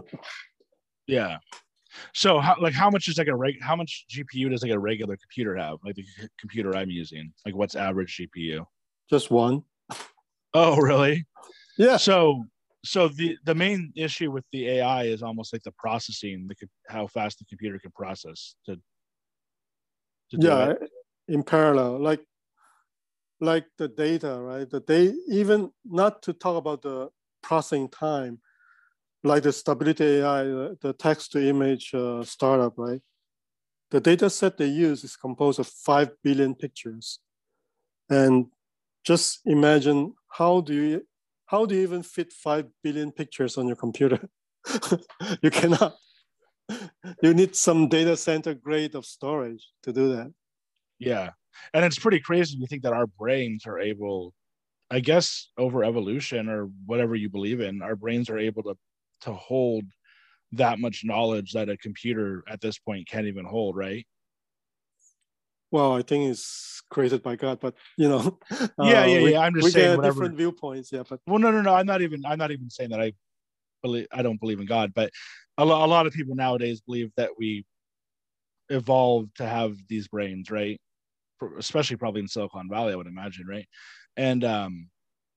Yeah. So how, like how much is like a reg, how much G P U does like a regular computer have? Like the c- computer I'm using, like what's average G P U? Just one. Oh, really? Yeah. So, so the the main issue with the A I is almost like the processing, the how fast the computer can process to. to do Yeah, it. in parallel, like like the data, right? The data, even not to talk about the processing time, like the Stability A I, the, the text to image uh, startup, right? The data set they use is composed of five billion pictures. And just imagine, how do you, how do you even fit five billion pictures on your computer? You cannot. You need some data center grade of storage to do that. Yeah. And it's pretty crazy to think that our brains are able, I guess, over evolution or whatever you believe in, our brains are able to to hold that much knowledge that a computer at this point can't even hold, right? Well, I think it's created by God, but you know, Yeah, uh, yeah, we yeah. I'm just we saying get whatever. different viewpoints. Yeah, but Well, no, no, no. I'm not even. I'm not even saying that I believe. I don't believe in God, but a, lo- a lot of people nowadays believe that we evolved to have these brains, right? For- Especially probably in Silicon Valley, I would imagine, right? And um,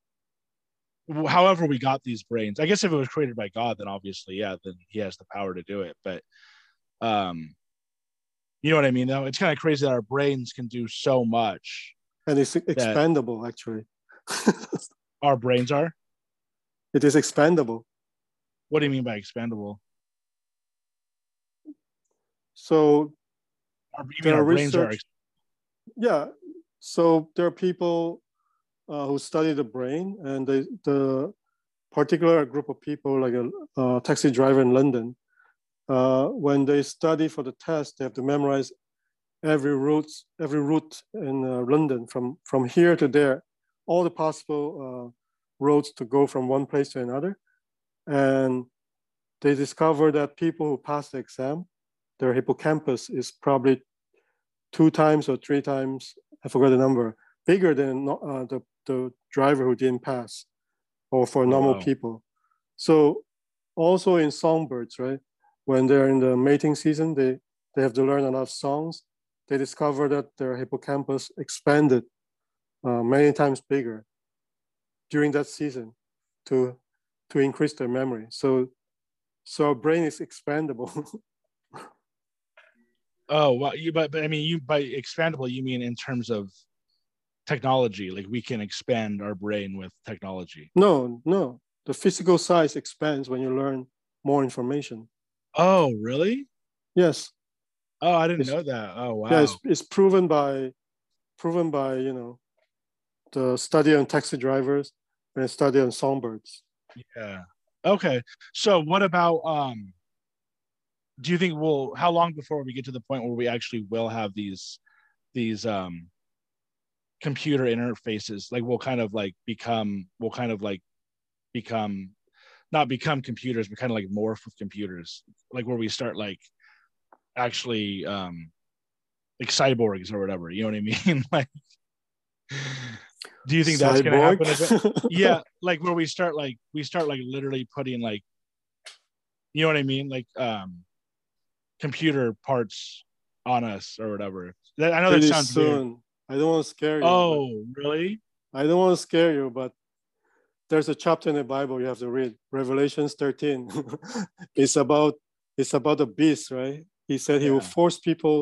w- however we got these brains, I guess if it was created by God, then obviously, yeah, then He has the power to do it. But um, you know what I mean? Though it's kind of crazy that our brains can do so much. and it's That expandable actually. our brains are. It is expandable. What do you mean by expandable? So Our, you mean there our are brains are? research. Yeah. So there are people uh, who study the brain, and they, the particular group of people, like a, a taxi driver in London, uh, when they study for the test, they have to memorize every route, every route in uh, London from from here to there, all the possible uh, roads to go from one place to another, and they discover that people who pass the exam, their hippocampus is probably two times or three times, I forgot the number, bigger than uh, the, the driver who didn't pass, or for Oh, normal wow. people. So also in songbirds, right? When they're in the mating season, they, they have to learn a lot of songs. They discover that their hippocampus expanded uh, many times bigger during that season to, to increase their memory. So, so our brain is expandable. Oh, well, you, but, but I mean, you by expandable, you mean in terms of technology, like we can expand our brain with technology. No, no. The physical size expands when you learn more information. Oh, really? Yes. Oh, I didn't It's, know that. Oh, wow. yeah, it's, it's proven by, proven by, you know, the study on taxi drivers and a study on songbirds. Yeah. Okay. So what about, um, do you think we'll, how long before we get to the point where we actually will have these, these, um, computer interfaces? Like we'll kind of like become, we'll kind of like become, not become computers, but kind of like morph with computers, like where we start like actually, um, like cyborgs or whatever, you know what I mean? Like, do you think that's going to happen? Yeah, like where we start, like we start, like literally putting, like, you know what I mean, like um, computer parts on us or whatever. That, I know Pretty that sounds soon. weird. I don't want to scare you. Oh, really? I don't want to scare you, but there's a chapter in the Bible you have to read, Revelations thirteen. It's about it's about the beast, right? He said he Yeah. will force people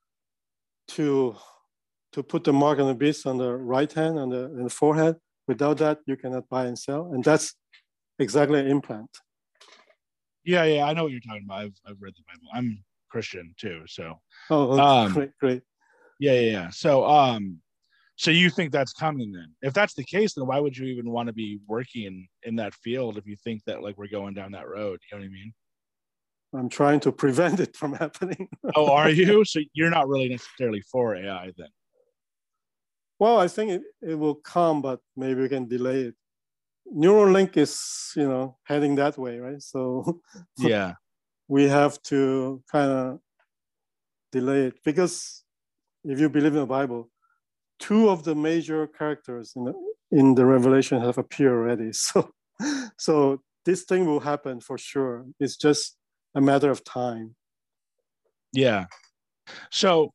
to to put the mark on the beast on the right hand and the, and the forehead. Without that, you cannot buy and sell. And that's exactly an implant. Yeah, yeah, I know what you're talking about. I've I've read the Bible. I'm Christian too, so. Oh, okay. um, great, great. Yeah, yeah, yeah. So, um, so you think that's coming then? If that's the case, then why would you even want to be working in that field if you think that like we're going down that road? You know what I mean? I'm trying to prevent it from happening. Oh, are you? So you're not really necessarily for A I then? Well, I think it, it will come, but maybe we can delay it. Neuralink is, you know, heading that way, right? So yeah, we have to kind of delay it, because if you believe in the Bible, two of the major characters in the, in the Revelation have appeared already. So, so this thing will happen for sure. It's just a matter of time. yeah. So,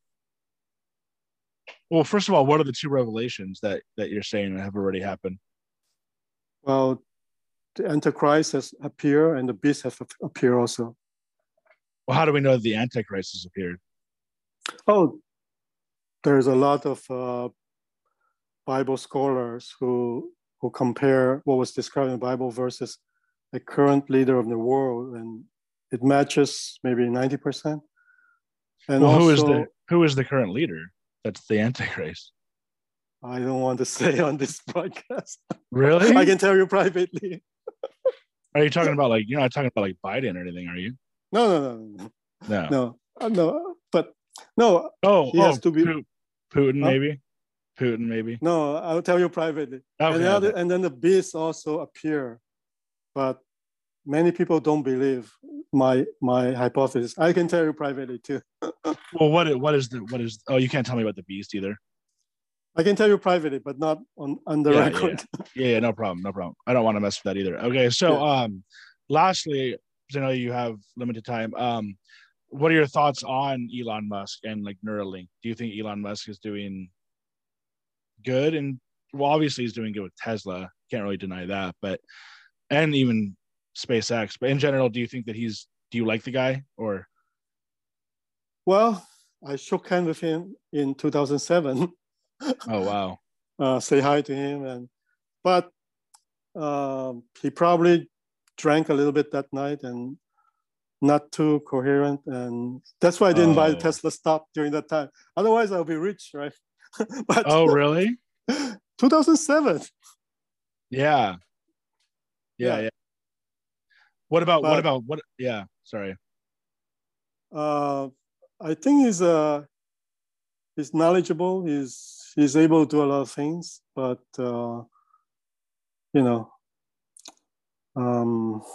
well, first of all, what are the two revelations that that you're saying have already happened? Well, the Antichrist has appeared and the beast has appeared also. Well, how do we know that the Antichrist has appeared? Oh, there's a lot of uh, Bible scholars who who compare what was described in the Bible versus the current leader of the world, and it matches maybe ninety percent. And well, also, who is the who is the current leader? That's the Antichrist. I don't want to say on this podcast. Really? I can tell you privately. Are you talking about like, you're not talking about like Biden or anything, are you? No, no, no, no, No, no, uh, no. But no. Oh, he oh, has to be Putin, huh? maybe. Putin, maybe. No, I'll tell you privately. Okay, and, the other, okay. and then the beast also appear, but many people don't believe my my hypothesis. I can tell you privately too. Well, what what is the what is? Oh, you can't tell me about the beast either. I can tell you privately, but not on, on the yeah, record. Yeah. yeah, yeah, no problem, no problem. I don't want to mess with that either. Okay, so yeah. um, lastly, because I know you have limited time, um, what are your thoughts on Elon Musk and like Neuralink? Do you think Elon Musk is doing good? And well, obviously he's doing good with Tesla. Can't really deny that, but and even SpaceX. But in general, do you think that he's? Do you like the guy or? Well, I shook hands with him in two thousand seven. Oh wow! Uh, say hi to him, and but um, he probably drank a little bit that night, and not too coherent, and that's why I didn't buy the Oh. Tesla stock during that time. Otherwise, I'll be rich, right? But Oh, really? two thousand seven. Yeah. Yeah, Yeah. yeah. What about what But about what? Yeah, sorry. uh, I think he's uh he's knowledgeable. He's he's able to do a lot of things, but uh, you know, um,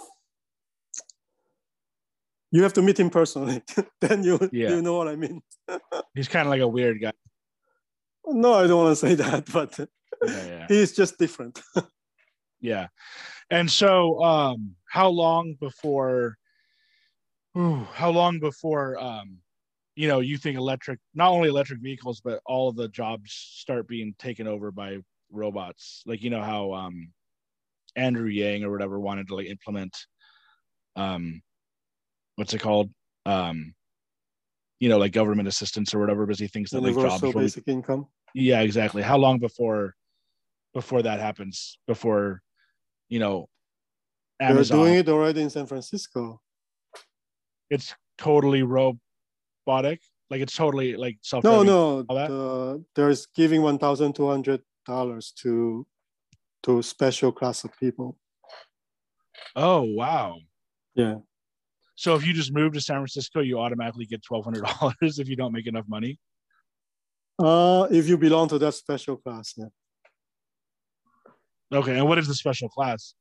you have to meet him personally. Then you Yeah, you know what I mean. he's kind of like a weird guy. No, I don't want to say that, but Yeah, yeah, he's just different. yeah. And so, um, how long before? Ooh, how long before? Um, you know, you think electric, not only electric vehicles, but all of the jobs start being taken over by robots? Like, you know how um, Andrew Yang or whatever wanted to like implement, um, what's it called? Um, you know, like government assistance or whatever, because he thinks that like Universal jobs will be. basic income. Yeah, exactly. How long before before that happens? Before you know, They're doing Amazon, it already in San Francisco. it's totally robotic. Like it's totally like No, self-driving. no, All that. the, there's giving one thousand two hundred dollars to to a special class of people. Oh wow. Yeah. So if you just move to San Francisco, you automatically get twelve hundred dollars if you don't make enough money. Uh, if you belong to that special class, yeah. Okay, and what is the special class?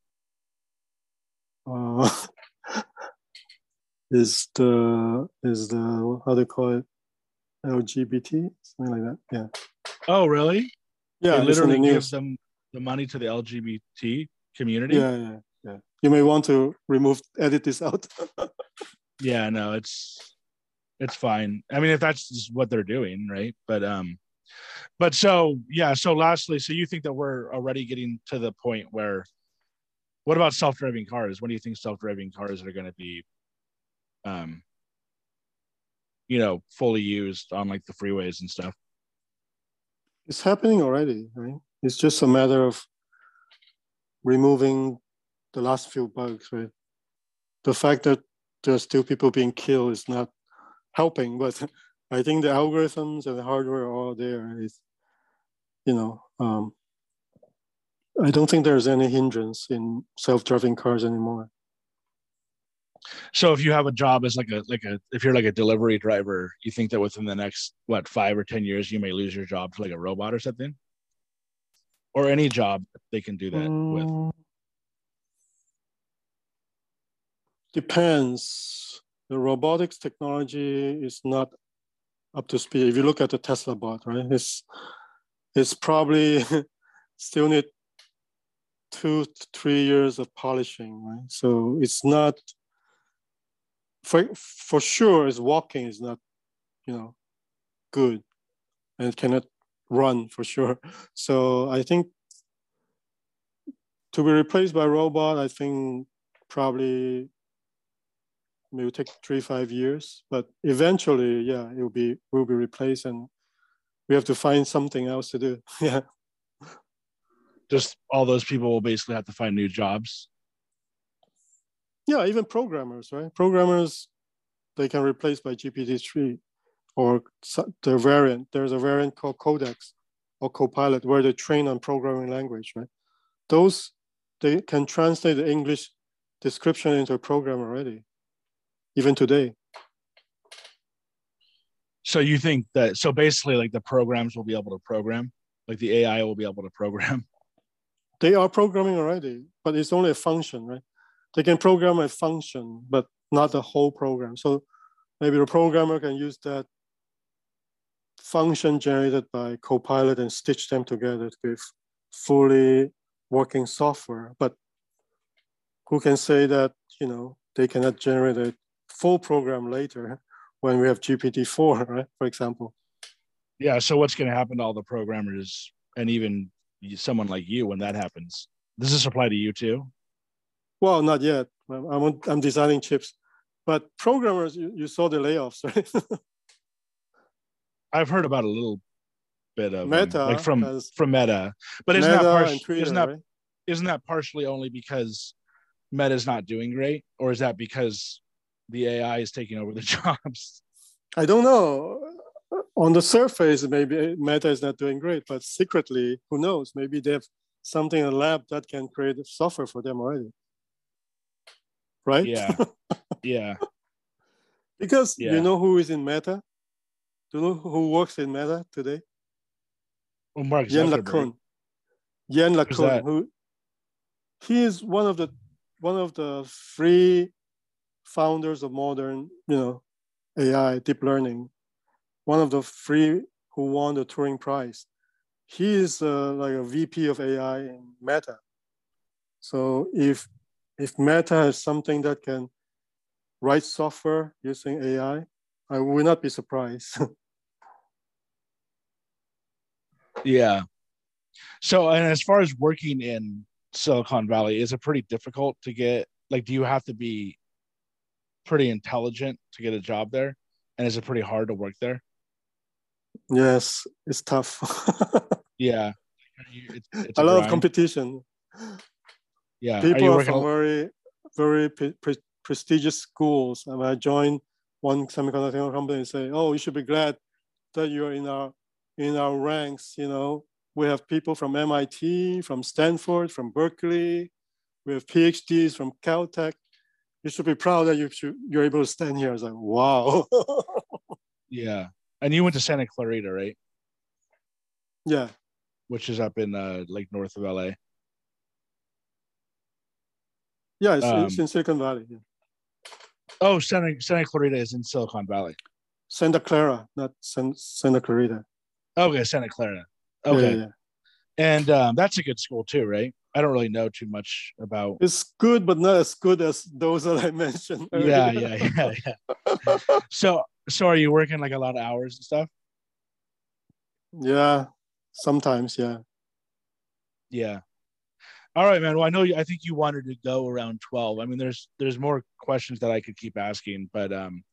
Uh, is the is the how do you call it? L G B T, something like that. Yeah. Oh really? Yeah, They it's in the literally give news. them the money to the L G B T community. Yeah, yeah, yeah. You may want to remove, edit this out. Yeah, no, it's it's fine. I mean, if that's just what they're doing, right? But um, but so yeah. So lastly, so you think that we're already getting to the point where, what about self-driving cars? When do you think self-driving cars are going to be, um, you know, fully used on like the freeways and stuff? It's happening already, right? It's just a matter of removing the last few bugs, right? The fact that there's still people being killed is not helping, but I think the algorithms and the hardware are all there. Is, you know, um, I don't think there's any hindrance in self-driving cars anymore. So if you have a job as like a like a if you're like a delivery driver, you think that within the next what five or ten years you may lose your job to like a robot or something, or any job they can do that with? Mm, depends. The robotics technology is not up to speed. If you look at the Tesla bot, right, it's it's probably still need two to three years of polishing, right? So it's not for for sure. Is walking is not, you know, good, and it cannot run for sure. So I think to be replaced by a robot, I think probably maybe take three five years, but eventually, yeah, it will be will be replaced, and we have to find something else to do. Yeah. Just all those people will basically have to find new jobs. Yeah, even programmers, right? Programmers, they can replace by G P T three or the variant. There's a variant called Codex or Copilot where they train on programming language, right? Those, they can translate the English description into a program already, even today. So you think that, so basically like the programs will be able to program, like the A I will be able to program? They are programming already, but it's only a function, right? They can program a function, but not the whole program. So maybe the programmer can use that function generated by Copilot and stitch them together to give fully working software. But who can say that, you know, they cannot generate a full program later when we have G P T four, right? For example. Yeah. So what's going to happen to all the programmers and even someone like you when that happens? Does this apply to you too? Well, not yet. I'm, I'm designing chips, but programmers, you, you saw the layoffs, right? I've heard about a little bit of Meta, them, like from from Meta, but isn't Meta that partially and Twitter, isn't that right? isn't that partially only because Meta's not doing great, or is that because the A I is taking over the jobs? I don't know. On the surface, maybe Meta is not doing great, but secretly, who knows? Maybe they have something in a lab that can create software for them already. Right? Yeah. Yeah. Because Yeah. you know who is in Meta? Do you know who works in Meta today? Well, Mark Yann Zuckerberg. LeCun. Yann Who's LeCun, that? who he is one of the one of the three founders of modern, you know, A I, deep learning. One of the three who won the Turing Prize. He is uh, like a V P of A I in Meta. So if if Meta has something that can write software using A I, I will not be surprised. Yeah. So, and as far as working in Silicon Valley, is it pretty difficult to get, like, do you have to be pretty intelligent to get a job there? And is it pretty hard to work there? Yes, it's tough. Yeah. It's, it's a a lot grind. of competition. Yeah. Are People you are, working? from very, very pre- pre- prestigious schools. And when I joined one semiconductor company and say, "Oh, you should be glad that you're in our in our ranks." You know, we have people from M I T, from Stanford, from Berkeley. We have PhDs from Caltech. You should be proud that you should, you're able to stand here. I was like, wow. Yeah. And you went to Santa Clarita, right? Yeah. Which is up in uh, like north of L A. Yeah, it's, Um, it's in Silicon Valley. Yeah. Oh, Santa Santa Clarita is in Silicon Valley. Santa Clara, not San, Santa Clarita. Okay, Santa Clara. Yeah, Okay. yeah, yeah. And um, that's a good school too, right? I don't really know too much about. It's good, but not as good as those that I mentioned earlier. Yeah, yeah, yeah, yeah. so, so are you working like a lot of hours and stuff? Yeah, sometimes, yeah. Yeah. All right, man. Well, I know you, I think you wanted to go around twelve. I mean, there's there's more questions that I could keep asking, but um,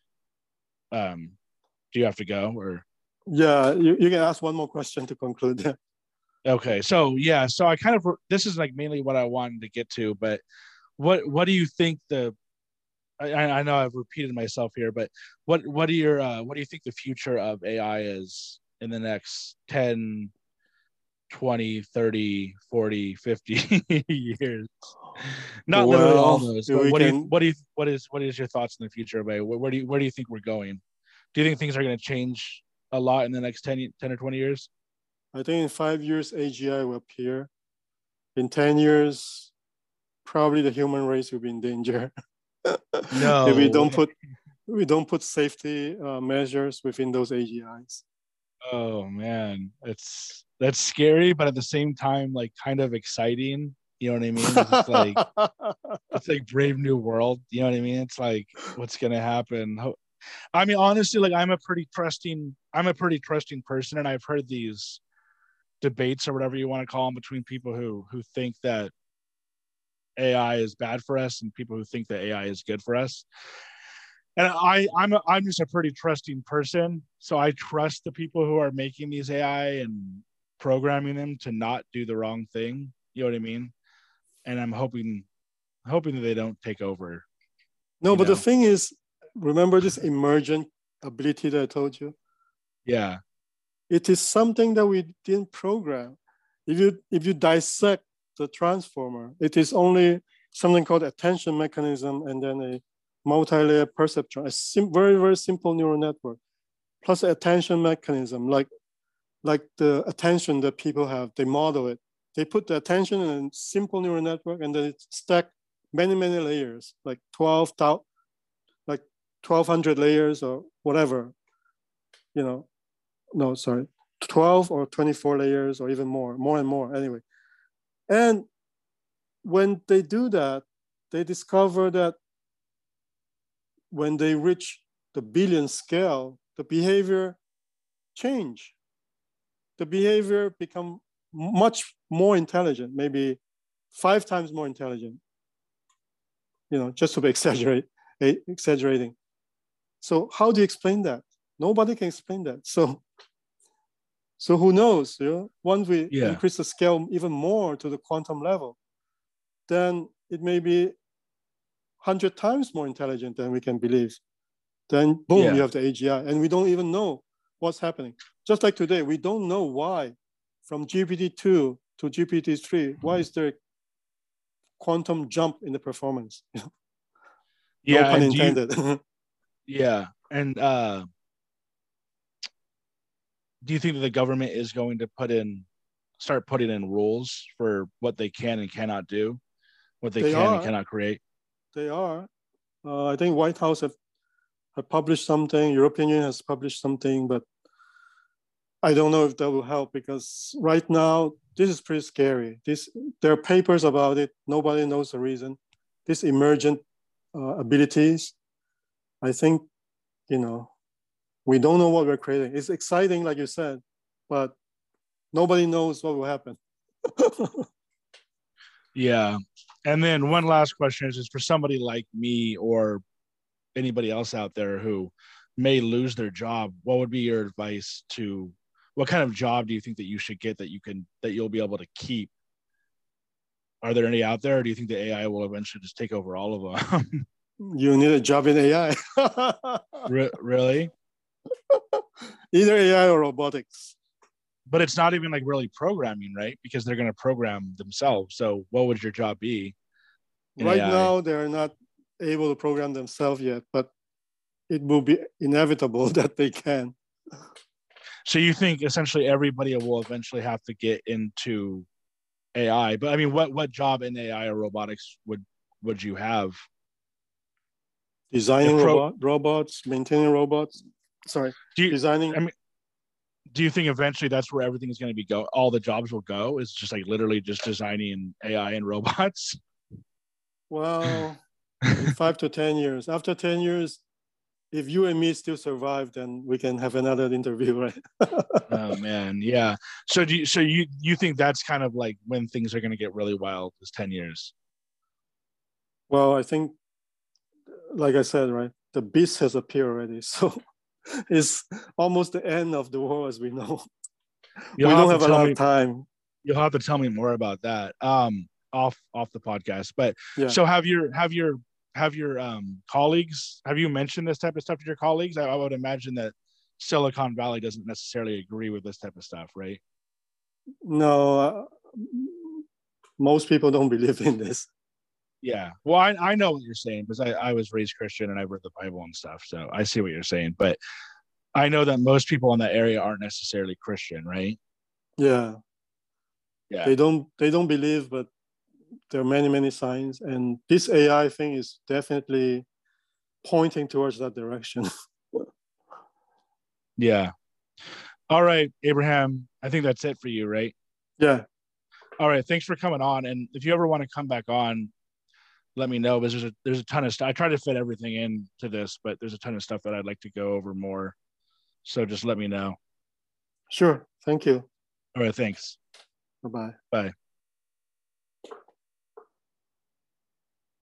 um, do you have to go or? Yeah, you, you can ask one more question to conclude. Okay, so yeah, so I kind of this is like mainly what I wanted to get to, but what what do you think the I, I know I've repeated myself here, but what what are your uh, what do you think the future of A I is in the next ten, twenty, thirty, forty, fifty years? Not Well, literally all those, but we what do you can- what do you what is what is your thoughts in the future of A I? Where, where do you where do you think we're going? Do you think things are going to change a lot in the next ten, ten or twenty years? I think in five years, A G I will appear. In ten years, probably the human race will be in danger. No, if we don't put we don't put safety uh, measures within those A G Is. Oh man, it's that's scary, but at the same time, like kind of exciting. You know what I mean? It's like it's like Brave New World. You know what I mean? It's like what's gonna happen. I mean, honestly, like I'm a pretty trusting, I'm a pretty trusting person, and I've heard these debates or whatever you want to call them between people who who think that A I is bad for us and people who think that A I is good for us. And I I'm a, I'm just a pretty trusting person, so I trust the people who are making these A I and programming them to not do the wrong thing. You know what I mean? And I'm hoping hoping that they don't take over. No, but know? the thing is, remember this emergent ability that I told you? Yeah. It is something that we didn't program. If you if you dissect the transformer, it is only something called attention mechanism and then a multi-layer perceptron, a sim- very, very simple neural network, plus attention mechanism, like, like the attention that people have, they model it. They put the attention in a simple neural network and then it's stacked many, many layers, like twelve thousand, like twelve hundred layers or whatever, you know, no, sorry, twelve or twenty-four layers or even more, more and more anyway. And when they do that, they discover that when they reach the billion scale, the behavior change. The behavior become much more intelligent, maybe five times more intelligent, you know, just to be exaggerate, exaggerating. So how do you explain that? Nobody can explain that. So, so who knows? You know, once we Yeah. increase the scale even more to the quantum level, then it may be hundred times more intelligent than we can believe. Then boom, Yeah. you have the A G I, and we don't even know what's happening. Just like today, we don't know why from G P T two to G P T three, why is there a quantum jump in the performance? Yeah, No pun and do you- intended. yeah, and uh, do you think that the government is going to put in, start putting in rules for what they can and cannot do, what they, They can are. and cannot create? They are. Uh, I think White House have, have published something, European Union has published something, but I don't know if that will help, because right now, this is pretty scary. This, there are papers about it. Nobody knows the reason. These emergent uh, abilities, I think, you know, we don't know what we're creating. It's exciting, like you said, but nobody knows what will happen. Yeah. And then one last question is, is for somebody like me or anybody else out there who may lose their job, what would be your advice to, what kind of job do you think that you should get that you can, that you'll be able to keep? Are there any out there, or do you think the A I will eventually just take over all of them? You need a job in A I. Re- really? Either A I or robotics. But it's not even like really programming, right? Because they're going to program themselves. So what would your job be in Right A I? now, they're not able to program themselves yet, but it will be inevitable that they can. So you think essentially everybody will eventually have to get into A I? But I mean, what what job in A I or robotics would would you have? Designing If pro- robot, robots, maintaining robots. Sorry, Do you, designing. I mean, do you think eventually that's where everything is going to be go? All the jobs will go. Is just like literally just designing A I and robots. Well, in five to ten years. After ten years, if you and me still survive, then we can have another interview, right? Oh man, yeah. So do you, so you you think that's kind of like when things are going to get really wild? Is ten years? Well, I think, like I said, right, the beast has appeared already, so it's almost the end of the world as we know. You'll we have don't to have a tell lot me- of time. You'll have to tell me more about that um off off the podcast. But Yeah. so have your have your have your um colleagues, have you mentioned this type of stuff to your colleagues? I, I would imagine that Silicon Valley doesn't necessarily agree with this type of stuff, right? No, uh, most people don't believe in this. Yeah. Well, I, I know what you're saying because I, I was raised Christian and I read the Bible and stuff. So I see what you're saying. But I know that most people in that area aren't necessarily Christian, right? Yeah. Yeah. They don't they don't believe, but there are many, many signs. And this A I thing is definitely pointing towards that direction. Yeah. All right, Abraham. I think that's it for you, right? Yeah. All right. Thanks for coming on. And if you ever want to come back on, let me know, because there's a there's a ton of stuff. I try to fit everything into this, but there's a ton of stuff that I'd like to go over more. So just let me know. Sure. Thank you. All right. Thanks. Bye-bye. Bye.